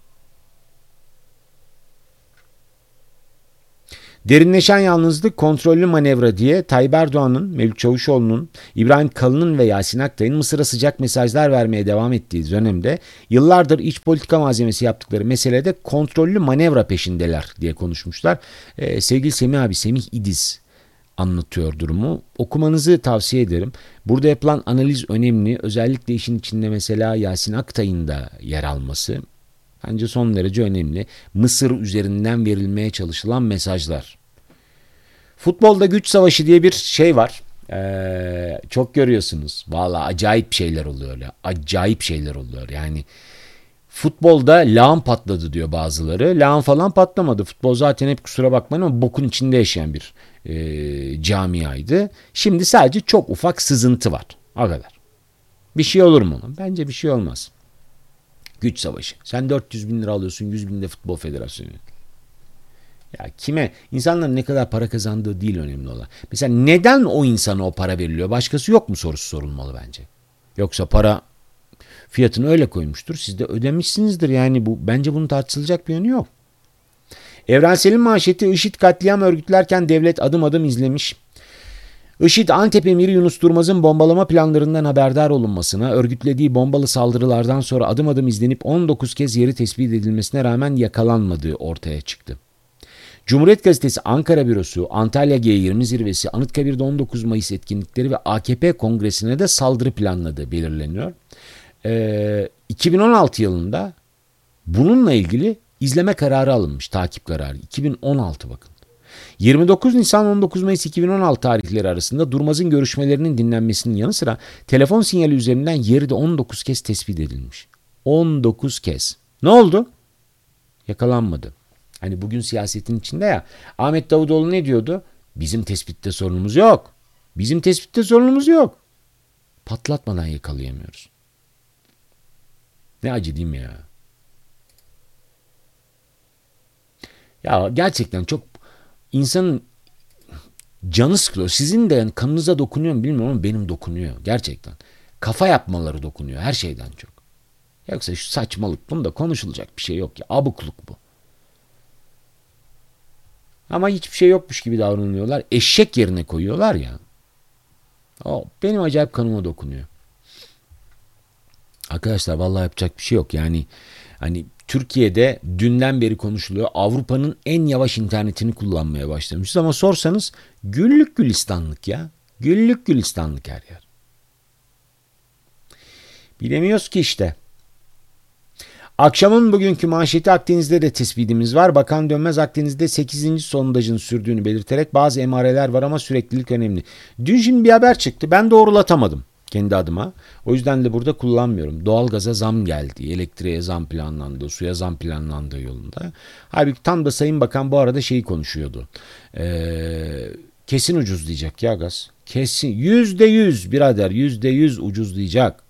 Speaker 1: Derinleşen yalnızlık kontrollü manevra diye Tayyip Erdoğan'ın, Mevlüt Çavuşoğlu'nun, İbrahim Kalın'ın ve Yasin Aktay'ın Mısır'a sıcak mesajlar vermeye devam ettiği dönemde yıllardır iç politika malzemesi yaptıkları meselede kontrollü manevra peşindeler diye konuşmuşlar. Ee, sevgili Semih abi, Semih İdiz anlatıyor durumu. Okumanızı tavsiye ederim. Burada yapılan analiz önemli. Özellikle işin içinde mesela Yasin Aktay'ın da yer alması bence son derece önemli. Mısır üzerinden verilmeye çalışılan mesajlar. Futbolda güç savaşı diye bir şey var. Ee, çok görüyorsunuz. Vallahi acayip şeyler oluyor. Ya. Acayip şeyler oluyor. Yani futbolda lağım patladı diyor bazıları. Lağım falan patlamadı. Futbol zaten hep kusura bakmayın ama bokun içinde yaşayan bir e, camiaydı. Şimdi sadece çok ufak sızıntı var. O kadar. Bir şey olur mu? Bence bir şey olmaz. Güç savaşı. Sen dört yüz bin lira alıyorsun, yüz bin de futbol federasyonu. Ya kime? İnsanların ne kadar para kazandığı değil önemli olan. Mesela neden o insana o para veriliyor? Başkası yok mu sorusu sorulmalı bence. Yoksa para fiyatını öyle koymuştur. Siz de ödemişsinizdir. Yani bu bence bunun tartışılacak bir yönü yok. Evrensel'in manşeti IŞİD katliam örgütlerken devlet adım adım izlemiş. IŞİD Antep emiri Yunus Durmaz'ın bombalama planlarından haberdar olunmasına, örgütlediği bombalı saldırılardan sonra adım adım izlenip on dokuz kez yeri tespit edilmesine rağmen yakalanmadığı ortaya çıktı. Cumhuriyet Gazetesi Ankara Bürosu, Antalya G yirmi zirvesi, Anıtkabir'de on dokuz Mayıs etkinlikleri ve A K P kongresine de saldırı planladığı belirleniyor. Ee, iki bin on altı yılında bununla ilgili izleme kararı alınmış, takip kararı. iki bin on altı bakın. yirmi dokuz Nisan on dokuz Mayıs iki bin on altı tarihleri arasında Durmaz'ın görüşmelerinin dinlenmesinin yanı sıra telefon sinyali üzerinden yeri de on dokuz kez tespit edilmiş. on dokuz kez. Ne oldu? Yakalanmadı. Hani bugün siyasetin içinde ya, Ahmet Davutoğlu ne diyordu? Bizim tespitte sorunumuz yok. Bizim tespitte sorunumuz yok. Patlatmadan yakalayamıyoruz. Ne acı değil mi ya? Ya gerçekten çok insanın canı sıkılıyor. Sizin de yani kanınıza dokunuyor mu bilmiyorum ama benim dokunuyor gerçekten. Kafa yapmaları dokunuyor her şeyden çok. Yoksa şu saçmalık, bunda konuşulacak bir şey yok ya. Abukluk bu. Ama hiçbir şey yokmuş gibi davranıyorlar. Eşek yerine koyuyorlar ya. O benim acayip kanıma dokunuyor. Arkadaşlar vallahi yapacak bir şey yok. Yani hani Türkiye'de dünden beri konuşuluyor. Avrupa'nın en yavaş internetini kullanmaya başlamışız ama sorsanız güllük gülistanlık ya. Güllük gülistanlık her yer. Bilemiyoruz ki işte. Akşamın bugünkü manşeti Akdeniz'de de tespitimiz var. Bakan Dönmez Akdeniz'de sekizinci sondajın sürdüğünü belirterek bazı emareler var ama süreklilik önemli. Dün şimdi bir haber çıktı. Ben doğrulatamadım kendi adıma. O yüzden de burada kullanmıyorum. Doğalgaza zam geldi. Elektriğe zam planlandı. Suya zam planlandığı yolunda. Halbuki tam da Sayın Bakan bu arada şeyi konuşuyordu. Ee, kesin ucuzlayacak ya gaz. Kesin. Yüzde yüz birader. Yüzde yüz ucuzlayacak.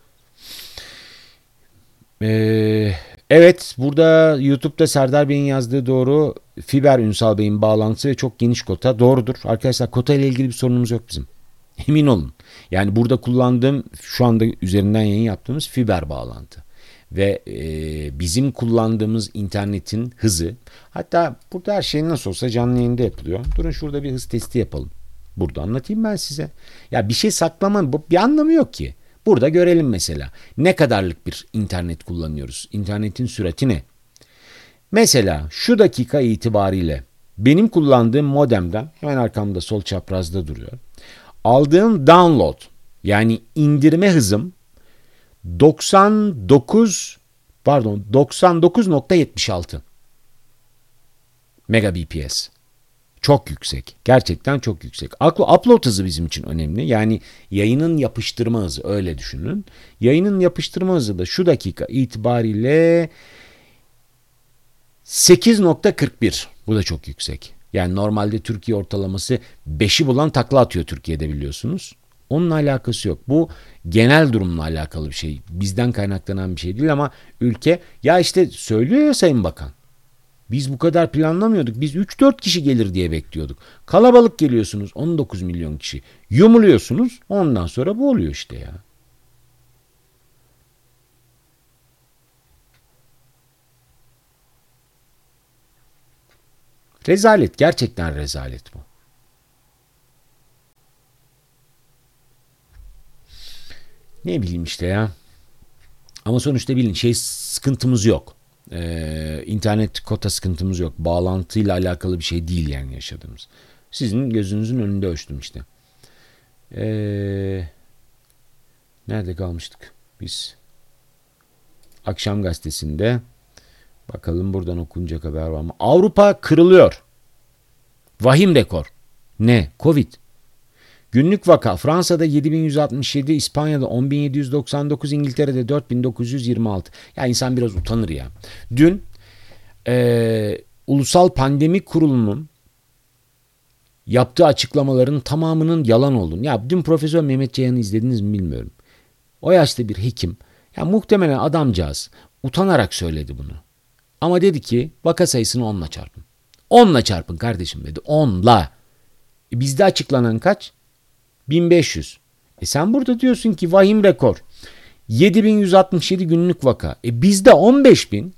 Speaker 1: Ee, evet burada YouTube'da Serdar Bey'in yazdığı doğru. Fiber Ünsal Bey'in bağlantısı ve çok geniş kota. Doğrudur. Arkadaşlar kota ile ilgili bir sorunumuz yok bizim. Emin olun. Yani burada kullandığım, şu anda üzerinden yayın yaptığımız fiber bağlantı. Ve e, bizim kullandığımız internetin hızı. Hatta burada her şey nasıl olsa canlı yayında yapılıyor. Durun şurada bir hız testi yapalım. Burada anlatayım ben size. Ya bir şey saklamanın bir anlamı yok ki. Burada görelim mesela. Ne kadarlık bir internet kullanıyoruz? İnternetin sürati ne? Mesela şu dakika itibariyle benim kullandığım modemden, hemen arkamda sol çaprazda duruyor. Aldığım download yani indirme hızım doksan dokuz pardon doksan dokuz nokta yetmiş altı megabps. Çok yüksek. Gerçekten çok yüksek. Upload hızı bizim için önemli. Yani yayının yapıştırma hızı, öyle düşünün. Yayının yapıştırma hızı da şu dakika itibariyle sekiz nokta kırk bir. Bu da çok yüksek. Yani normalde Türkiye ortalaması beşi bulan takla atıyor Türkiye'de, biliyorsunuz. Onunla alakası yok. Bu genel durumla alakalı bir şey. Bizden kaynaklanan bir şey değil ama ülke, ya işte söylüyor ya Sayın Bakan. Biz bu kadar planlamıyorduk. Biz üç dört kişi gelir diye bekliyorduk. Kalabalık geliyorsunuz, on dokuz milyon kişi. Yumuluyorsunuz, ondan sonra bu oluyor işte ya. Rezalet, gerçekten rezalet bu. Ne bileyim işte ya. Ama sonuçta bilin şey sıkıntımız yok. Ee, internet kota sıkıntımız yok. Bağlantıyla alakalı bir şey değil yani yaşadığımız. Sizin gözünüzün önünde ölçtüm işte. Ee, nerede kalmıştık biz? Akşam gazetesinde. Bakalım buradan okunacak haber var mı? Avrupa kırılıyor. Vahim rekor. Ne? Covid. Günlük vaka Fransa'da yedi bin yüz altmış yedi, İspanya'da on bin yedi yüz doksan dokuz, İngiltere'de dört bin dokuz yüz yirmi altı. Ya insan biraz utanır ya. Dün e, Ulusal Pandemi Kurulu'nun yaptığı açıklamaların tamamının yalan olduğunu. Ya dün Profesör Mehmet Ceyhan'ı izlediniz mi bilmiyorum. O yaşta bir hekim. Ya muhtemelen adamcağız utanarak söyledi bunu. Ama dedi ki vaka sayısını onla çarpın. onla çarpın kardeşim dedi. onla. E bizde açıklanan kaç? bin beş yüz. E sen burada diyorsun ki vahim rekor. yedi bin yüz altmış yedi günlük vaka. E bizde on beş bin.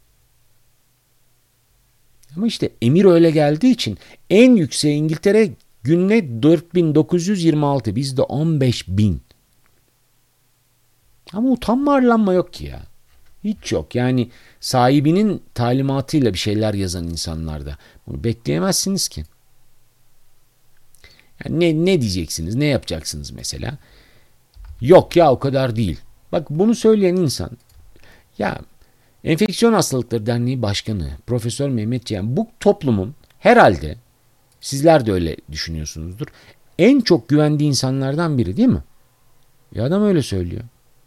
Speaker 1: Ama işte emir öyle geldiği için en yüksek İngiltere gününe dört bin dokuz yüz yirmi altı. Bizde on beş bin. Ama utanma arlanma yok ki ya. Hiç yok. Yani sahibinin talimatıyla bir şeyler yazan insanlarda. Bunu bekleyemezsiniz ki. Yani ne, ne diyeceksiniz? Ne yapacaksınız mesela? Yok ya o kadar değil. Bak bunu söyleyen insan ya Enfeksiyon Hastalıkları Derneği Başkanı Profesör Mehmet Cihan bu toplumun herhalde sizler de öyle düşünüyorsunuzdur. En çok güvendiği insanlardan biri değil mi? Ya adam öyle söylüyor.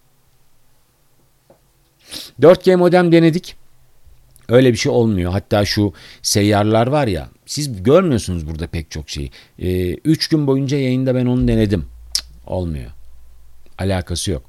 Speaker 1: dört G modem denedik. Öyle bir şey olmuyor. Hatta şu seyyarlar var ya siz görmüyorsunuz burada pek çok şeyi. Ee, üç gün boyunca yayında ben onu denedim. Cık, olmuyor. Alakası yok.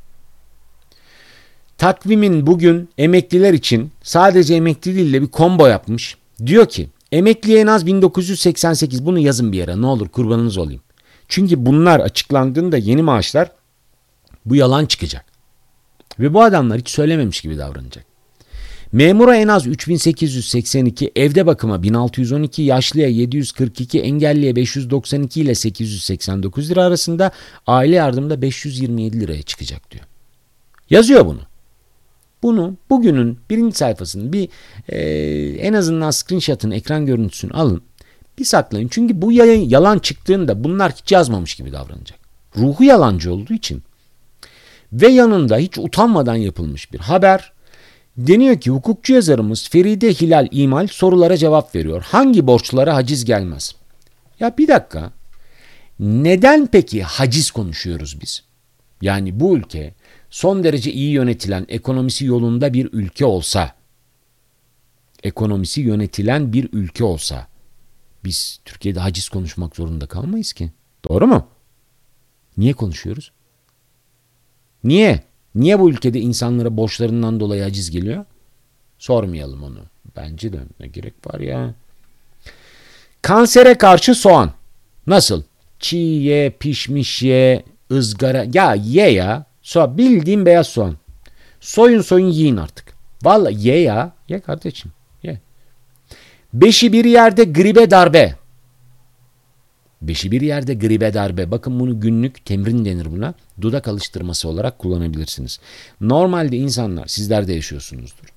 Speaker 1: Takvimin bugün emekliler için sadece emekli değil de bir combo yapmış. Diyor ki emekliye en az bin dokuz yüz seksen sekiz bunu yazın bir yere ne olur kurbanınız olayım. Çünkü bunlar açıklandığında yeni maaşlar bu yalan çıkacak. Ve bu adamlar hiç söylememiş gibi davranacak. Memura en az üç bin sekiz yüz seksen iki, evde bakıma bin altı yüz on iki, yaşlıya yedi yüz kırk iki, engelliye beş yüz doksan iki ile sekiz yüz seksen dokuz lira arasında, aile yardımda beş yüz yirmi yedi liraya çıkacak diyor. Yazıyor bunu. Bunu bugünün birinci sayfasının bir e, en azından screenshot'ın ekran görüntüsünü alın. Bir saklayın. Çünkü bu yayın yalan çıktığında bunlar hiç yazmamış gibi davranacak. Ruhu yalancı olduğu için. Ve yanında hiç utanmadan yapılmış bir haber. Deniyor ki hukukçu yazarımız Feride Hilal İmal sorulara cevap veriyor. Hangi borçlara haciz gelmez? Ya bir dakika. Neden peki haciz konuşuyoruz biz? Yani bu ülke son derece iyi yönetilen, ekonomisi yolunda bir ülke olsa, ekonomisi yönetilen bir ülke olsa, biz Türkiye'de haciz konuşmak zorunda kalmayız ki. Doğru mu? Niye konuşuyoruz? Niye? Niye bu ülkede insanlara borçlarından dolayı haciz geliyor? Sormayalım onu. Bence de ne gerek var ya. Kansere karşı soğan. Nasıl? Çiğ ye, pişmiş ye, ızgara. Ya ye ya. So, bildiğin beyaz soğan. Soyun soyun yiyin artık. Vallahi ye ya. Ye kardeşim. Ye. Beşi bir yerde gribe darbe. Beşi bir yerde gribe darbe. Bakın bunu günlük temrin denir buna. Dudak alıştırması olarak kullanabilirsiniz. Normalde insanlar, sizler de yaşıyorsunuzdur.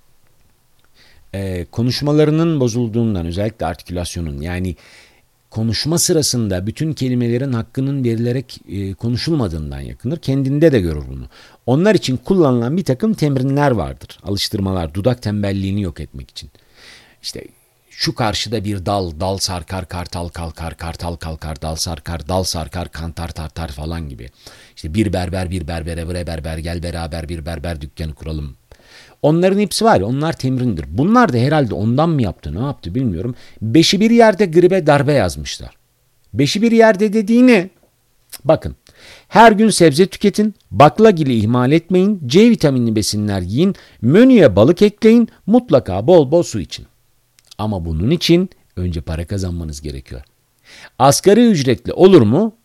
Speaker 1: Ee, konuşmalarının bozulduğundan, özellikle artikülasyonun, yani konuşma sırasında bütün kelimelerin hakkının verilerek e, konuşulmadığından yakınır. Kendinde de görür bunu. Onlar için kullanılan bir takım temrinler vardır. Alıştırmalar, dudak tembelliğini yok etmek için. İşte şu karşıda bir dal, dal sarkar, kartal kalkar, kartal kalkar, dal sarkar, dal sarkar, kantar tartar falan gibi. İşte bir berber bir berbere, bre berber gel beraber bir berber dükkanı kuralım. Onların hepsi var ya, onlar temrindir. Bunlar da herhalde ondan mı yaptı, ne yaptı bilmiyorum. Beşi bir yerde gribe darbe yazmışlar. Beşi bir yerde dediğini, bakın. Her gün sebze tüketin, baklagili ihmal etmeyin, C vitaminli besinler yiyin, menüye balık ekleyin, mutlaka bol bol su için. Ama bunun için önce para kazanmanız gerekiyor. Asgari ücretli olur mu?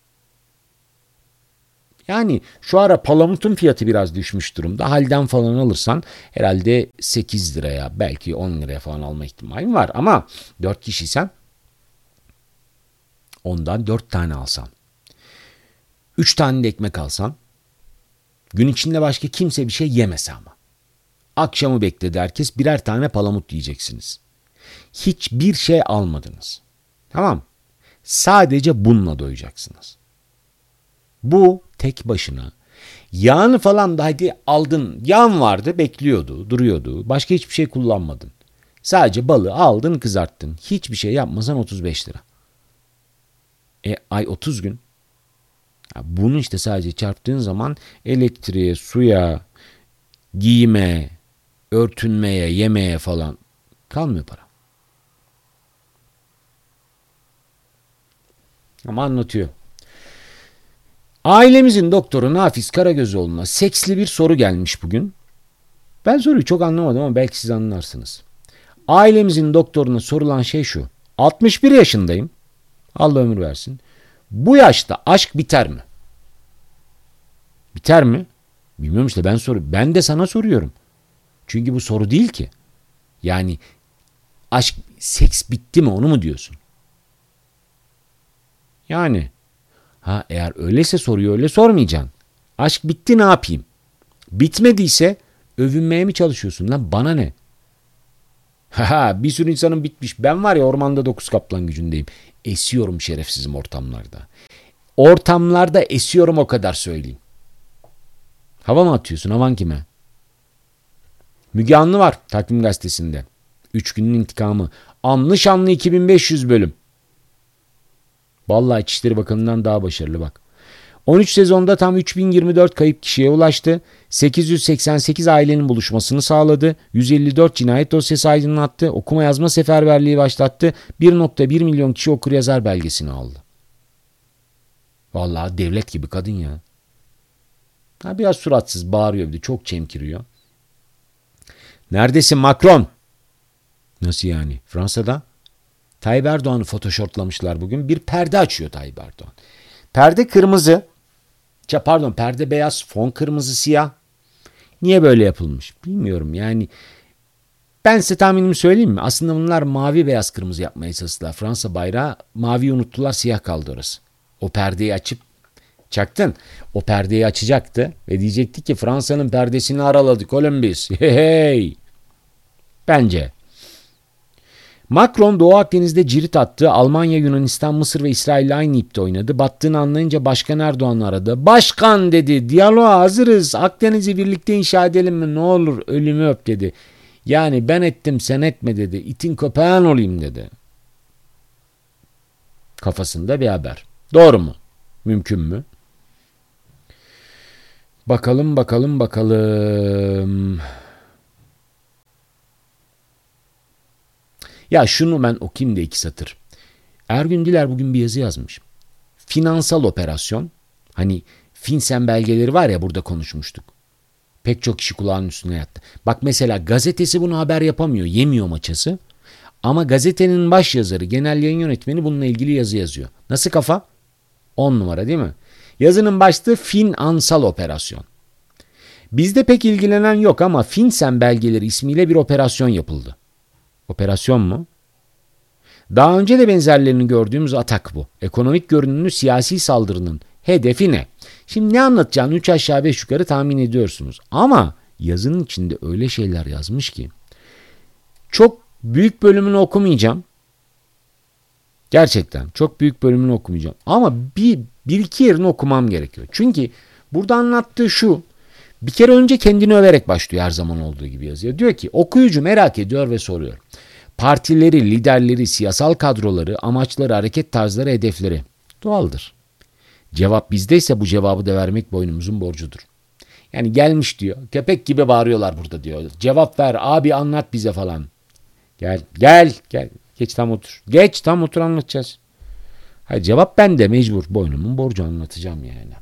Speaker 1: Yani şu ara palamutun fiyatı biraz düşmüş durumda. Halden falan alırsan herhalde sekiz liraya, belki on liraya falan alma ihtimalin var. Ama dört kişiysen ondan dört tane alsan, üç tane de ekmek alsan, gün içinde başka kimse bir şey yemese ama. Akşamı bekledi herkes, birer tane palamut yiyeceksiniz. Hiçbir şey almadınız. Tamam. Sadece bununla doyacaksınız. Bu tek başına. Yağını falan da hadi aldın. Yağın vardı, bekliyordu, duruyordu. Başka hiçbir şey kullanmadın. Sadece balığı aldın, kızarttın. Hiçbir şey yapmasan otuz beş lira. E ay otuz gün. Ya bunu işte sadece çarptığın zaman elektriğe, suya, giyime, örtünmeye, yemeğe falan kalmıyor para. Ama anlatıyor. Ailemizin doktoru Nafiz Karagözoğlu'na seksli bir soru gelmiş bugün. Ben soruyu çok anlamadım ama belki siz anlarsınız. Ailemizin doktoruna sorulan şey şu. altmış bir yaşındayım. Allah ömür versin. Bu yaşta aşk biter mi? Biter mi? Bilmiyorum işte, ben soruyorum. Ben de sana soruyorum. Çünkü bu soru değil ki. Yani aşk, seks bitti mi, onu mu diyorsun? Yani ha eğer öyleyse soruyu öyle sormayacaksın. Aşk bitti, ne yapayım? Bitmediyse Övünmeye mi çalışıyorsun lan? Bana ne? Haha, bir sürü insanın bitmiş. Ben var ya ormanda dokuz kaplan gücündeyim. Esiyorum şerefsizim ortamlarda. Ortamlarda esiyorum, o kadar söyleyeyim. Hava mı atıyorsun? Havan kime? Müge Anlı var Takvim Gazetesi'nde. Üç günün intikamı. Anlı şanlı iki bin beş yüz bölüm. Vallahi İçişleri Bakanı'ndan daha başarılı bak. on üç sezonda tam üç bin yirmi dört kayıp kişiye ulaştı. sekiz yüz seksen sekiz ailenin buluşmasını sağladı. yüz elli dört cinayet dosyası aydınlattı. Okuma yazma seferberliği başlattı. bir nokta bir milyon kişi okuryazar belgesini aldı. Vallahi devlet gibi kadın ya. Ha, biraz suratsız, bağırıyor bir de, çok çemkiriyor. Neredesin Macron? Nasıl yani? Fransa'da? Tayyip Erdoğan'ı photoshoplamışlar bugün. Bir perde açıyor Tayyip Erdoğan. Perde kırmızı. Pardon, perde beyaz, fon kırmızı siyah. Niye böyle yapılmış? Bilmiyorum yani. Ben size tahminimi söyleyeyim mi? Aslında bunlar mavi beyaz kırmızı yapmaya çalıştılar. Fransa bayrağı, maviyi unuttular, siyah kaldı orası. O perdeyi açıp çaktın. O perdeyi açacaktı ve diyecekti ki Fransa'nın perdesini araladık oğlum biz. Hey hey. Bence. Macron Doğu Akdeniz'de cirit attı. Almanya, Yunanistan, Mısır ve İsrail'le aynı ipte oynadı. Battığını anlayınca Başkan Erdoğan'ı aradı. Başkan dedi, diyaloğa hazırız. Akdeniz'i birlikte inşa edelim mi? Ne olur ölümü öp dedi. Yani ben ettim sen etme dedi. İtin köpeğin olayım dedi. Kafasında bir haber. Doğru mu? Mümkün mü? Bakalım bakalım bakalım. Ya şunu ben okuyayım da iki satır. Ergün Diler bugün bir yazı yazmış. Finansal operasyon. Hani FinCEN belgeleri var ya, burada konuşmuştuk. Pek çok kişi kulağının üstüne yattı. Bak mesela gazetesi bunu haber yapamıyor. Yemiyor maçası. Ama gazetenin baş yazarı, genel yayın yönetmeni bununla ilgili yazı yazıyor. Nasıl kafa? On numara değil mi? Yazının başlığı finansal operasyon. Bizde pek ilgilenen yok ama FinCEN belgeleri ismiyle bir operasyon yapıldı. Operasyon mu? Daha önce de benzerlerini gördüğümüz atak bu. Ekonomik görünümlü siyasi saldırının hedefi ne? Şimdi ne anlatacağını üç aşağı beş yukarı tahmin ediyorsunuz. Ama yazının içinde öyle şeyler yazmış ki çok büyük bölümünü okumayacağım. Gerçekten çok büyük bölümünü okumayacağım. Ama bir, bir iki yerini okumam gerekiyor. Çünkü burada anlattığı şu. Bir kere önce kendini överek başlıyor, her zaman olduğu gibi yazıyor. Diyor ki okuyucu merak ediyor ve soruyor. Partileri, liderleri, siyasal kadroları, amaçları, hareket tarzları, hedefleri. Doğaldır. Cevap bizdeyse bu cevabı da vermek boynumuzun borcudur. Yani gelmiş diyor. Köpek gibi bağırıyorlar burada diyor. Cevap ver abi, anlat bize falan. Gel gel gel. Geç tam otur. Geç tam otur, anlatacağız. Hayır, cevap bende, mecbur. Boynumun borcu, anlatacağım yani.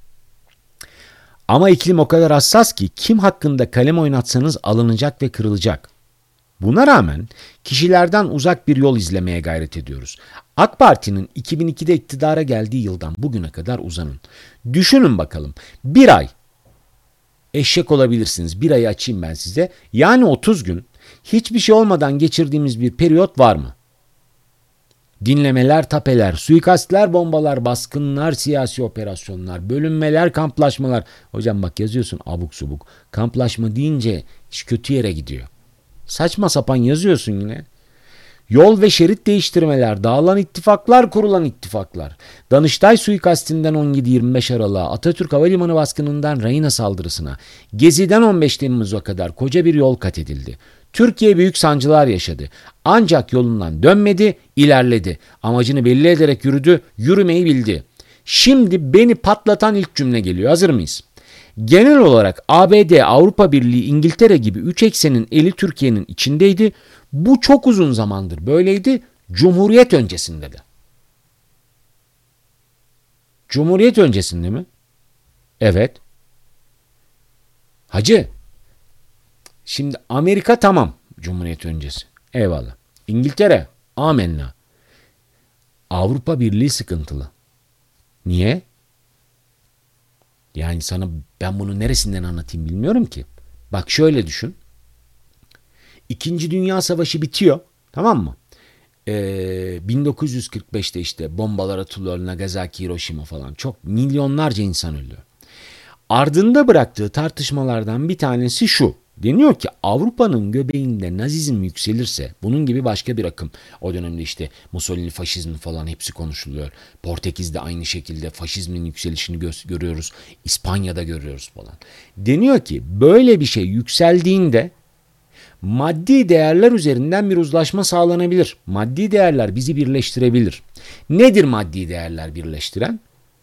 Speaker 1: Ama iklim o kadar hassas ki kim hakkında kalem oynatsanız alınacak ve kırılacak. Buna rağmen kişilerden uzak bir yol izlemeye gayret ediyoruz. AK Parti'nin iki bin ikide iktidara geldiği yıldan bugüne kadar uzanın. Düşünün bakalım. Bir ay eşek olabilirsiniz. Bir ayı açayım ben size. Yani otuz gün hiçbir şey olmadan geçirdiğimiz bir periyot var mı? Dinlemeler, tapeler, suikastler, bombalar, baskınlar, siyasi operasyonlar, bölünmeler, kamplaşmalar. Hocam bak yazıyorsun abuk subuk. Kamplaşma deyince iş kötü yere gidiyor. Saçma sapan yazıyorsun yine. Yol ve şerit değiştirmeler, dağılan ittifaklar, kurulan ittifaklar. Danıştay suikastinden on yedi yirmi beş Aralık'a, Atatürk Havalimanı baskınından Reyna saldırısına, Gezi'den on beş Temmuz'a kadar koca bir yol kat edildi. Türkiye büyük sancılar yaşadı. Ancak yolundan dönmedi, ilerledi. Amacını belli ederek yürüdü, yürümeyi bildi. Şimdi beni patlatan ilk cümle geliyor. Hazır mıyız? Genel olarak A B D, Avrupa Birliği, İngiltere gibi üç eksenin eli Türkiye'nin içindeydi. Bu çok uzun zamandır böyleydi. Cumhuriyet öncesinde de. Cumhuriyet öncesinde mi? Evet. Hacı. Şimdi Amerika tamam. Cumhuriyet öncesi. Eyvallah. İngiltere. Amenna. Avrupa Birliği sıkıntılı. Niye? Yani sana ben bunu neresinden anlatayım bilmiyorum ki. Bak şöyle düşün. İkinci Dünya Savaşı bitiyor. Tamam mı? Ee, bin dokuz yüz kırk beşte işte bombalar atılıyor. Nagasaki, Hiroşima falan. Çok milyonlarca insan öldü. Ardında bıraktığı tartışmalardan bir tanesi şu. Deniyor ki Avrupa'nın göbeğinde Nazizm yükselirse, bunun gibi başka bir akım, o dönemde işte Mussolini faşizmi falan hepsi konuşuluyor. Portekiz'de aynı şekilde faşizmin yükselişini gö- görüyoruz. İspanya'da görüyoruz falan. Deniyor ki böyle bir şey yükseldiğinde maddi değerler üzerinden bir uzlaşma sağlanabilir. Maddi değerler bizi birleştirebilir. Nedir maddi değerler birleştiren?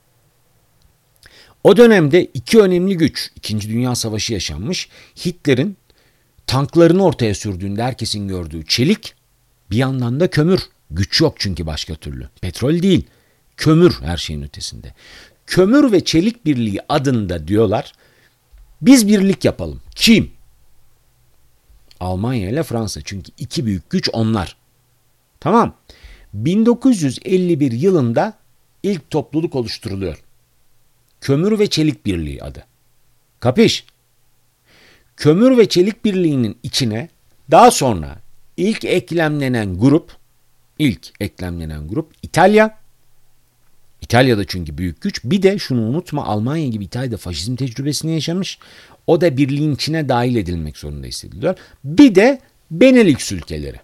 Speaker 1: O dönemde iki önemli güç, İkinci Dünya Savaşı yaşanmış. Hitler'in tanklarını ortaya sürdüğünde herkesin gördüğü çelik, bir yandan da kömür. Güç yok çünkü başka türlü. Petrol değil, kömür her şeyin ötesinde. Kömür ve çelik birliği adında diyorlar, biz birlik yapalım. Kim? Almanya ile Fransa, çünkü iki büyük güç onlar. Tamam. bin dokuz yüz elli bir yılında ilk topluluk oluşturuluyor. Kömür ve Çelik Birliği adı. Kapış? Kömür ve Çelik Birliği'nin içine daha sonra ilk eklemlenen grup, ilk eklemlenen grup İtalya. İtalya'da çünkü büyük güç. Bir de şunu unutma, Almanya gibi İtalya'da faşizm tecrübesini yaşamış. O da birliğin içine dahil edilmek zorunda hissediliyor. Bir de Benelux ülkeleri.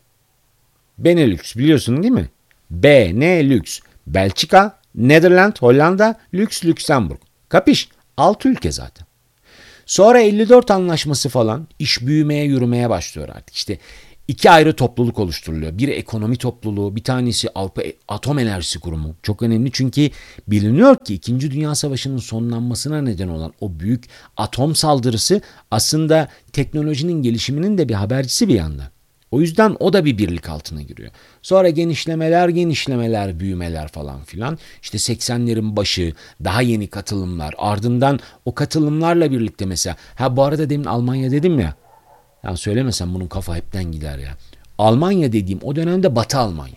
Speaker 1: Benelux biliyorsun değil mi? Benelux. Belçika, Nederland, Hollanda, Lüks, Lüksemburg. Kapış? Altı ülke zaten. Sonra elli dört anlaşması falan, iş büyümeye yürümeye başlıyor artık. İşte iki ayrı topluluk oluşturuluyor. Bir ekonomi topluluğu, bir tanesi Avrupa Atom Enerjisi Kurumu. Çok önemli çünkü biliniyor ki İkinci Dünya Savaşı'nın sonlanmasına neden olan o büyük atom saldırısı aslında teknolojinin gelişiminin de bir habercisi bir yandan. O yüzden o da bir birlik altına giriyor. Sonra genişlemeler, genişlemeler, büyümeler falan filan. İşte seksenlerin başı, daha yeni katılımlar. Ardından o katılımlarla birlikte mesela. Ha bu arada demin Almanya dedim ya. Ya söylemesem bunun kafa hepten gider ya. Almanya dediğim o dönemde Batı Almanya.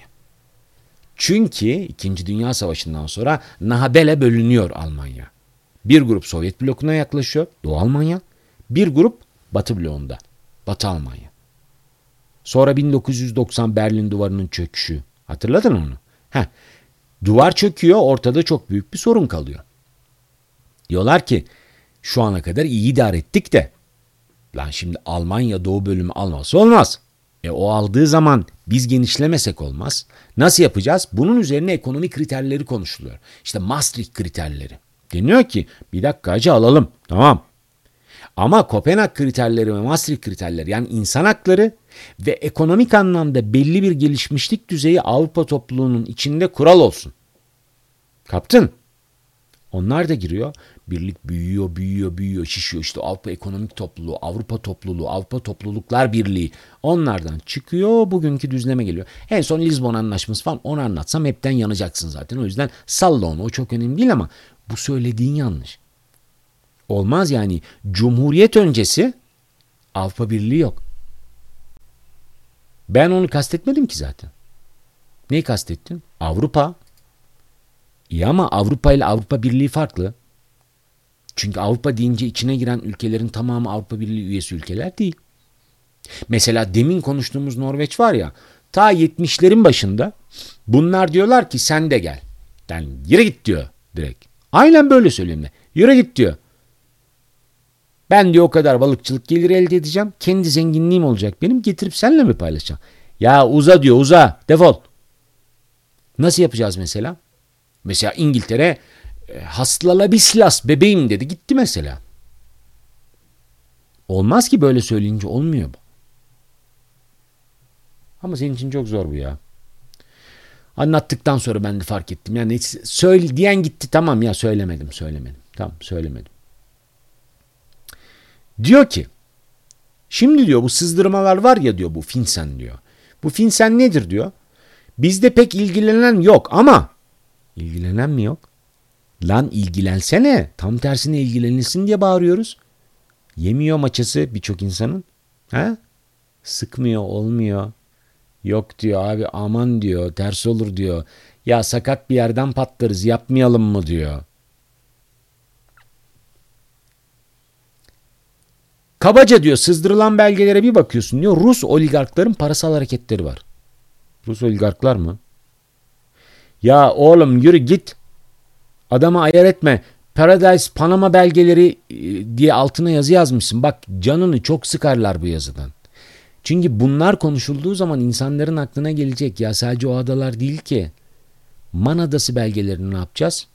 Speaker 1: Çünkü İkinci Dünya Savaşı'ndan sonra Nahabele bölünüyor Almanya. Bir grup Sovyet blokuna yaklaşıyor, Doğu Almanya. Bir grup Batı bloğunda, Batı Almanya. Sonra bin dokuz yüz doksan Berlin Duvarı'nın çöküşü. Hatırladın onu? Heh. Duvar çöküyor, ortada çok büyük bir sorun kalıyor. Diyorlar ki şu ana kadar iyi idare ettik de lan şimdi Almanya Doğu bölümü alması olmaz. E o aldığı zaman biz genişlemesek olmaz. Nasıl yapacağız? Bunun üzerine ekonomi kriterleri konuşuluyor. İşte Maastricht kriterleri. Deniyor ki bir dakika hacı alalım. Tamam. Ama Kopenhag kriterleri ve Maastricht kriterleri, yani insan hakları ve ekonomik anlamda belli bir gelişmişlik düzeyi Avrupa topluluğunun içinde kural olsun. Kaptın? Onlar da giriyor. Birlik büyüyor, büyüyor, büyüyor, şişiyor. İşte Avrupa Ekonomik Topluluğu, Avrupa Topluluğu, Avrupa Topluluklar Birliği. Onlardan çıkıyor, bugünkü düzleme geliyor. En son Lizbon Anlaşması falan, onu anlatsam hepten yanacaksın zaten. O yüzden salla onu, o çok önemli değil ama bu söylediğin yanlış. Olmaz yani. Cumhuriyet öncesi Avrupa Birliği yok. Ben onu kastetmedim ki zaten. Neyi kastettin? Avrupa. İyi ama Avrupa ile Avrupa Birliği farklı. Çünkü Avrupa deyince içine giren ülkelerin tamamı Avrupa Birliği üyesi ülkeler değil. Mesela demin konuştuğumuz Norveç var ya, ta yetmişlerin başında bunlar diyorlar ki sen de gel. Yani yürü git diyor direkt. Aynen böyle söyleyeyim de. Yürü git diyor. Ben diyor o kadar balıkçılık geliri elde edeceğim. Kendi zenginliğim olacak benim. Getirip seninle mi paylaşacağım? Ya uza diyor, uza. Defol. Nasıl yapacağız mesela? Mesela İngiltere e, haslalabislas bebeğim dedi. Gitti mesela. Olmaz ki, böyle söyleyince olmuyor bu. Ama senin için çok zor bu ya. Anlattıktan sonra ben de fark ettim. Yani söyle diyen gitti, tamam ya, söylemedim söylemedim. Tamam söylemedim. Diyor ki şimdi diyor bu sızdırmalar var ya diyor, bu Finsen diyor. Bu Finsen nedir diyor. Bizde pek ilgilenen yok ama ilgilenen mi yok? Lan ilgilensene. Tam tersine ilgilenilsin diye bağırıyoruz. Yemiyor maçası birçok insanın. Ha? Sıkmıyor, olmuyor. Yok diyor abi, aman diyor, ters olur diyor. Ya sakat bir yerden patlarız, yapmayalım mı diyor. Kabaca diyor sızdırılan belgelere bir bakıyorsun diyor, Rus oligarkların parasal hareketleri var. Rus oligarklar mı? Ya oğlum yürü git. Adama ayar etme. Paradise Panama belgeleri e, diye altına yazı yazmışsın. Bak canını çok sıkarlar bu yazıdan. Çünkü bunlar konuşulduğu zaman insanların aklına gelecek. Ya sadece o adalar değil ki. Man Adası belgelerini ne yapacağız?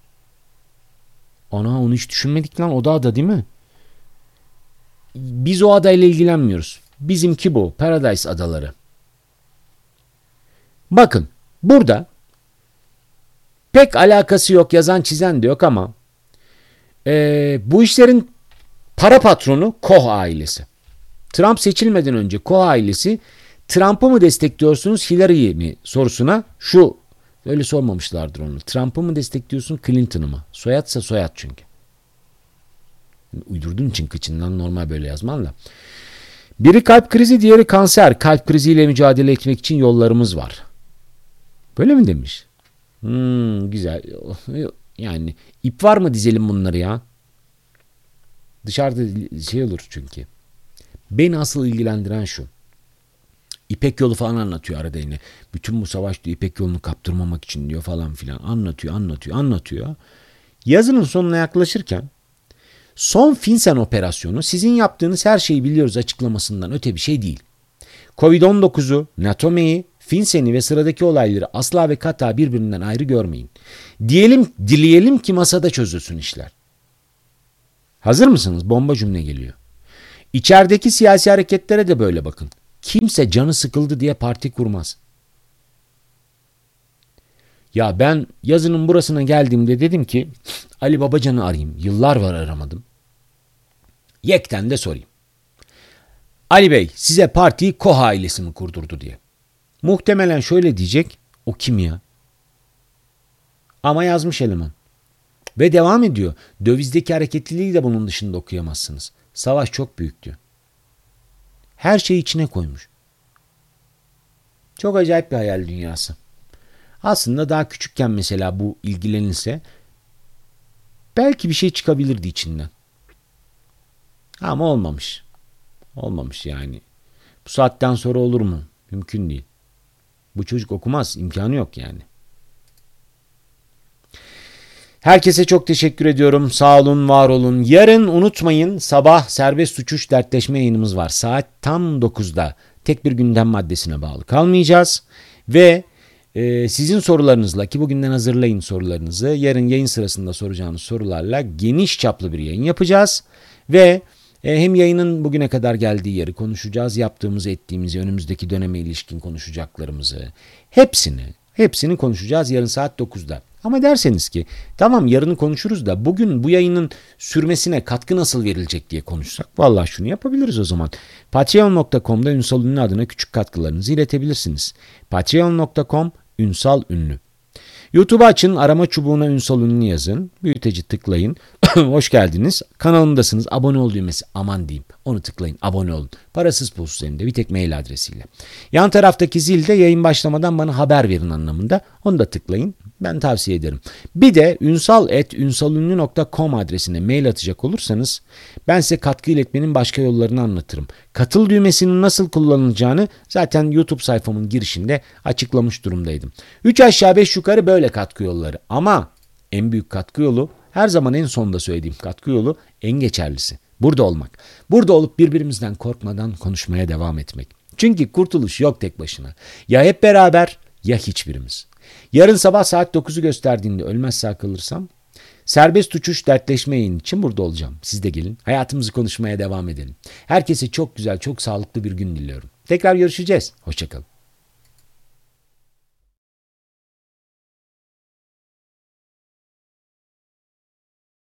Speaker 1: Ana onu hiç düşünmedik lan. O da ada değil mi? Biz o adayla ilgilenmiyoruz. Bizimki bu. Paradise adaları. Bakın burada pek alakası yok. Yazan çizen de yok ama e, bu işlerin para patronu Koch ailesi. Trump seçilmeden önce Koch ailesi Trump'ı mı destekliyorsunuz Hillary'yi mi sorusuna şu öyle sormamışlardır onu. Trump'ı mı destekliyorsun Clinton'ı mı? Soyadsa soyad çünkü. Uydurduğun için kıçından normal böyle yazmanla. Biri kalp krizi, diğeri kanser. Kalp kriziyle mücadele etmek için yollarımız var. Böyle mi demiş? Hmm, güzel. Yani ip var mı dizelim bunları ya? Dışarıda şey olur çünkü. Beni asıl ilgilendiren şu. İpek yolu falan anlatıyor arada yine. Bütün bu savaş diyor İpek yolunu kaptırmamak için diyor falan filan. Anlatıyor, anlatıyor, anlatıyor. Yazının sonuna yaklaşırken son FinCEN operasyonu sizin yaptığınız her şeyi biliyoruz açıklamasından öte bir şey değil. kovid on dokuzu, NATOME'yi, FinCEN'i ve sıradaki olayları asla ve kata birbirinden ayrı görmeyin. Diyelim, dileyelim ki masada çözülsün işler. Hazır mısınız? Bomba cümle geliyor. İçerideki siyasi hareketlere de böyle bakın. Kimse canı sıkıldı diye parti kurmaz. Ya ben yazının burasına geldiğimde dedim ki Ali Babacan'ı arayayım. Yıllar var aramadım. Yekten de sorayım. Ali Bey size partiyi Koch ailesi mi kurdurdu diye. Muhtemelen şöyle diyecek. O kim ya? Ama yazmış eleman. Ve devam ediyor. Dövizdeki hareketliliği de bunun dışında okuyamazsınız. Savaş çok büyük diyor. Her şeyi içine koymuş. Çok acayip bir hayal dünyası. Aslında daha küçükken mesela bu ilgilenilse belki bir şey çıkabilirdi içinden. Ama olmamış. Olmamış yani. Bu saatten sonra olur mu? Mümkün değil. Bu çocuk okumaz. İmkanı yok yani. Herkese çok teşekkür ediyorum. Sağ olun, var olun. Yarın unutmayın sabah serbest uçuş dertleşme yayınımız var. Saat tam dokuzda. Tek bir gündem maddesine bağlı kalmayacağız. Ve e, sizin sorularınızla ki bugünden hazırlayın sorularınızı. Yarın yayın sırasında soracağınız sorularla geniş çaplı bir yayın yapacağız. Ve e, hem yayının bugüne kadar geldiği yeri konuşacağız. Yaptığımızı, ettiğimizi, önümüzdeki döneme ilişkin konuşacaklarımızı. Hepsini, hepsini konuşacağız yarın saat dokuzda. Ama derseniz ki tamam yarını konuşuruz da bugün bu yayının sürmesine katkı nasıl verilecek diye konuşsak. Vallahi şunu yapabiliriz o zaman. patreon nokta com'da Ünsal Ünlü adına küçük katkılarınızı iletebilirsiniz. patreon nokta com Ünsal Ünlü. YouTube'u açın, arama çubuğuna Ünsal Ünlü yazın. Büyüteci tıklayın. Hoş geldiniz. Kanalımdasınız. Abone ol düğmesi aman diyeyim. Onu tıklayın. Abone olun. Parasız pulsuz hem de bir tek mail adresiyle. Yan taraftaki zilde yayın başlamadan bana haber verin anlamında. Onu da tıklayın. Ben tavsiye ederim. Bir de ünsal et ünsalünlü nokta com adresine mail atacak olursanız ben size katkı iletmenin başka yollarını anlatırım. Katıl düğmesinin nasıl kullanılacağını zaten YouTube sayfamın girişinde açıklamış durumdaydım. üç aşağı beş yukarı böyle katkı yolları. Ama en büyük katkı yolu her zaman en sonda söylediğim katkı yolu en geçerlisi. Burada olmak. Burada olup birbirimizden korkmadan konuşmaya devam etmek. Çünkü kurtuluş yok tek başına. Ya hep beraber ya hiçbirimiz. Yarın sabah saat dokuzu gösterdiğinde ölmezse kalırsam serbest uçuş dertleşme yayın için burada olacağım. Siz de gelin. Hayatımızı konuşmaya devam edelim. Herkese çok güzel, çok sağlıklı bir gün diliyorum. Tekrar görüşeceğiz. Hoşça kalın.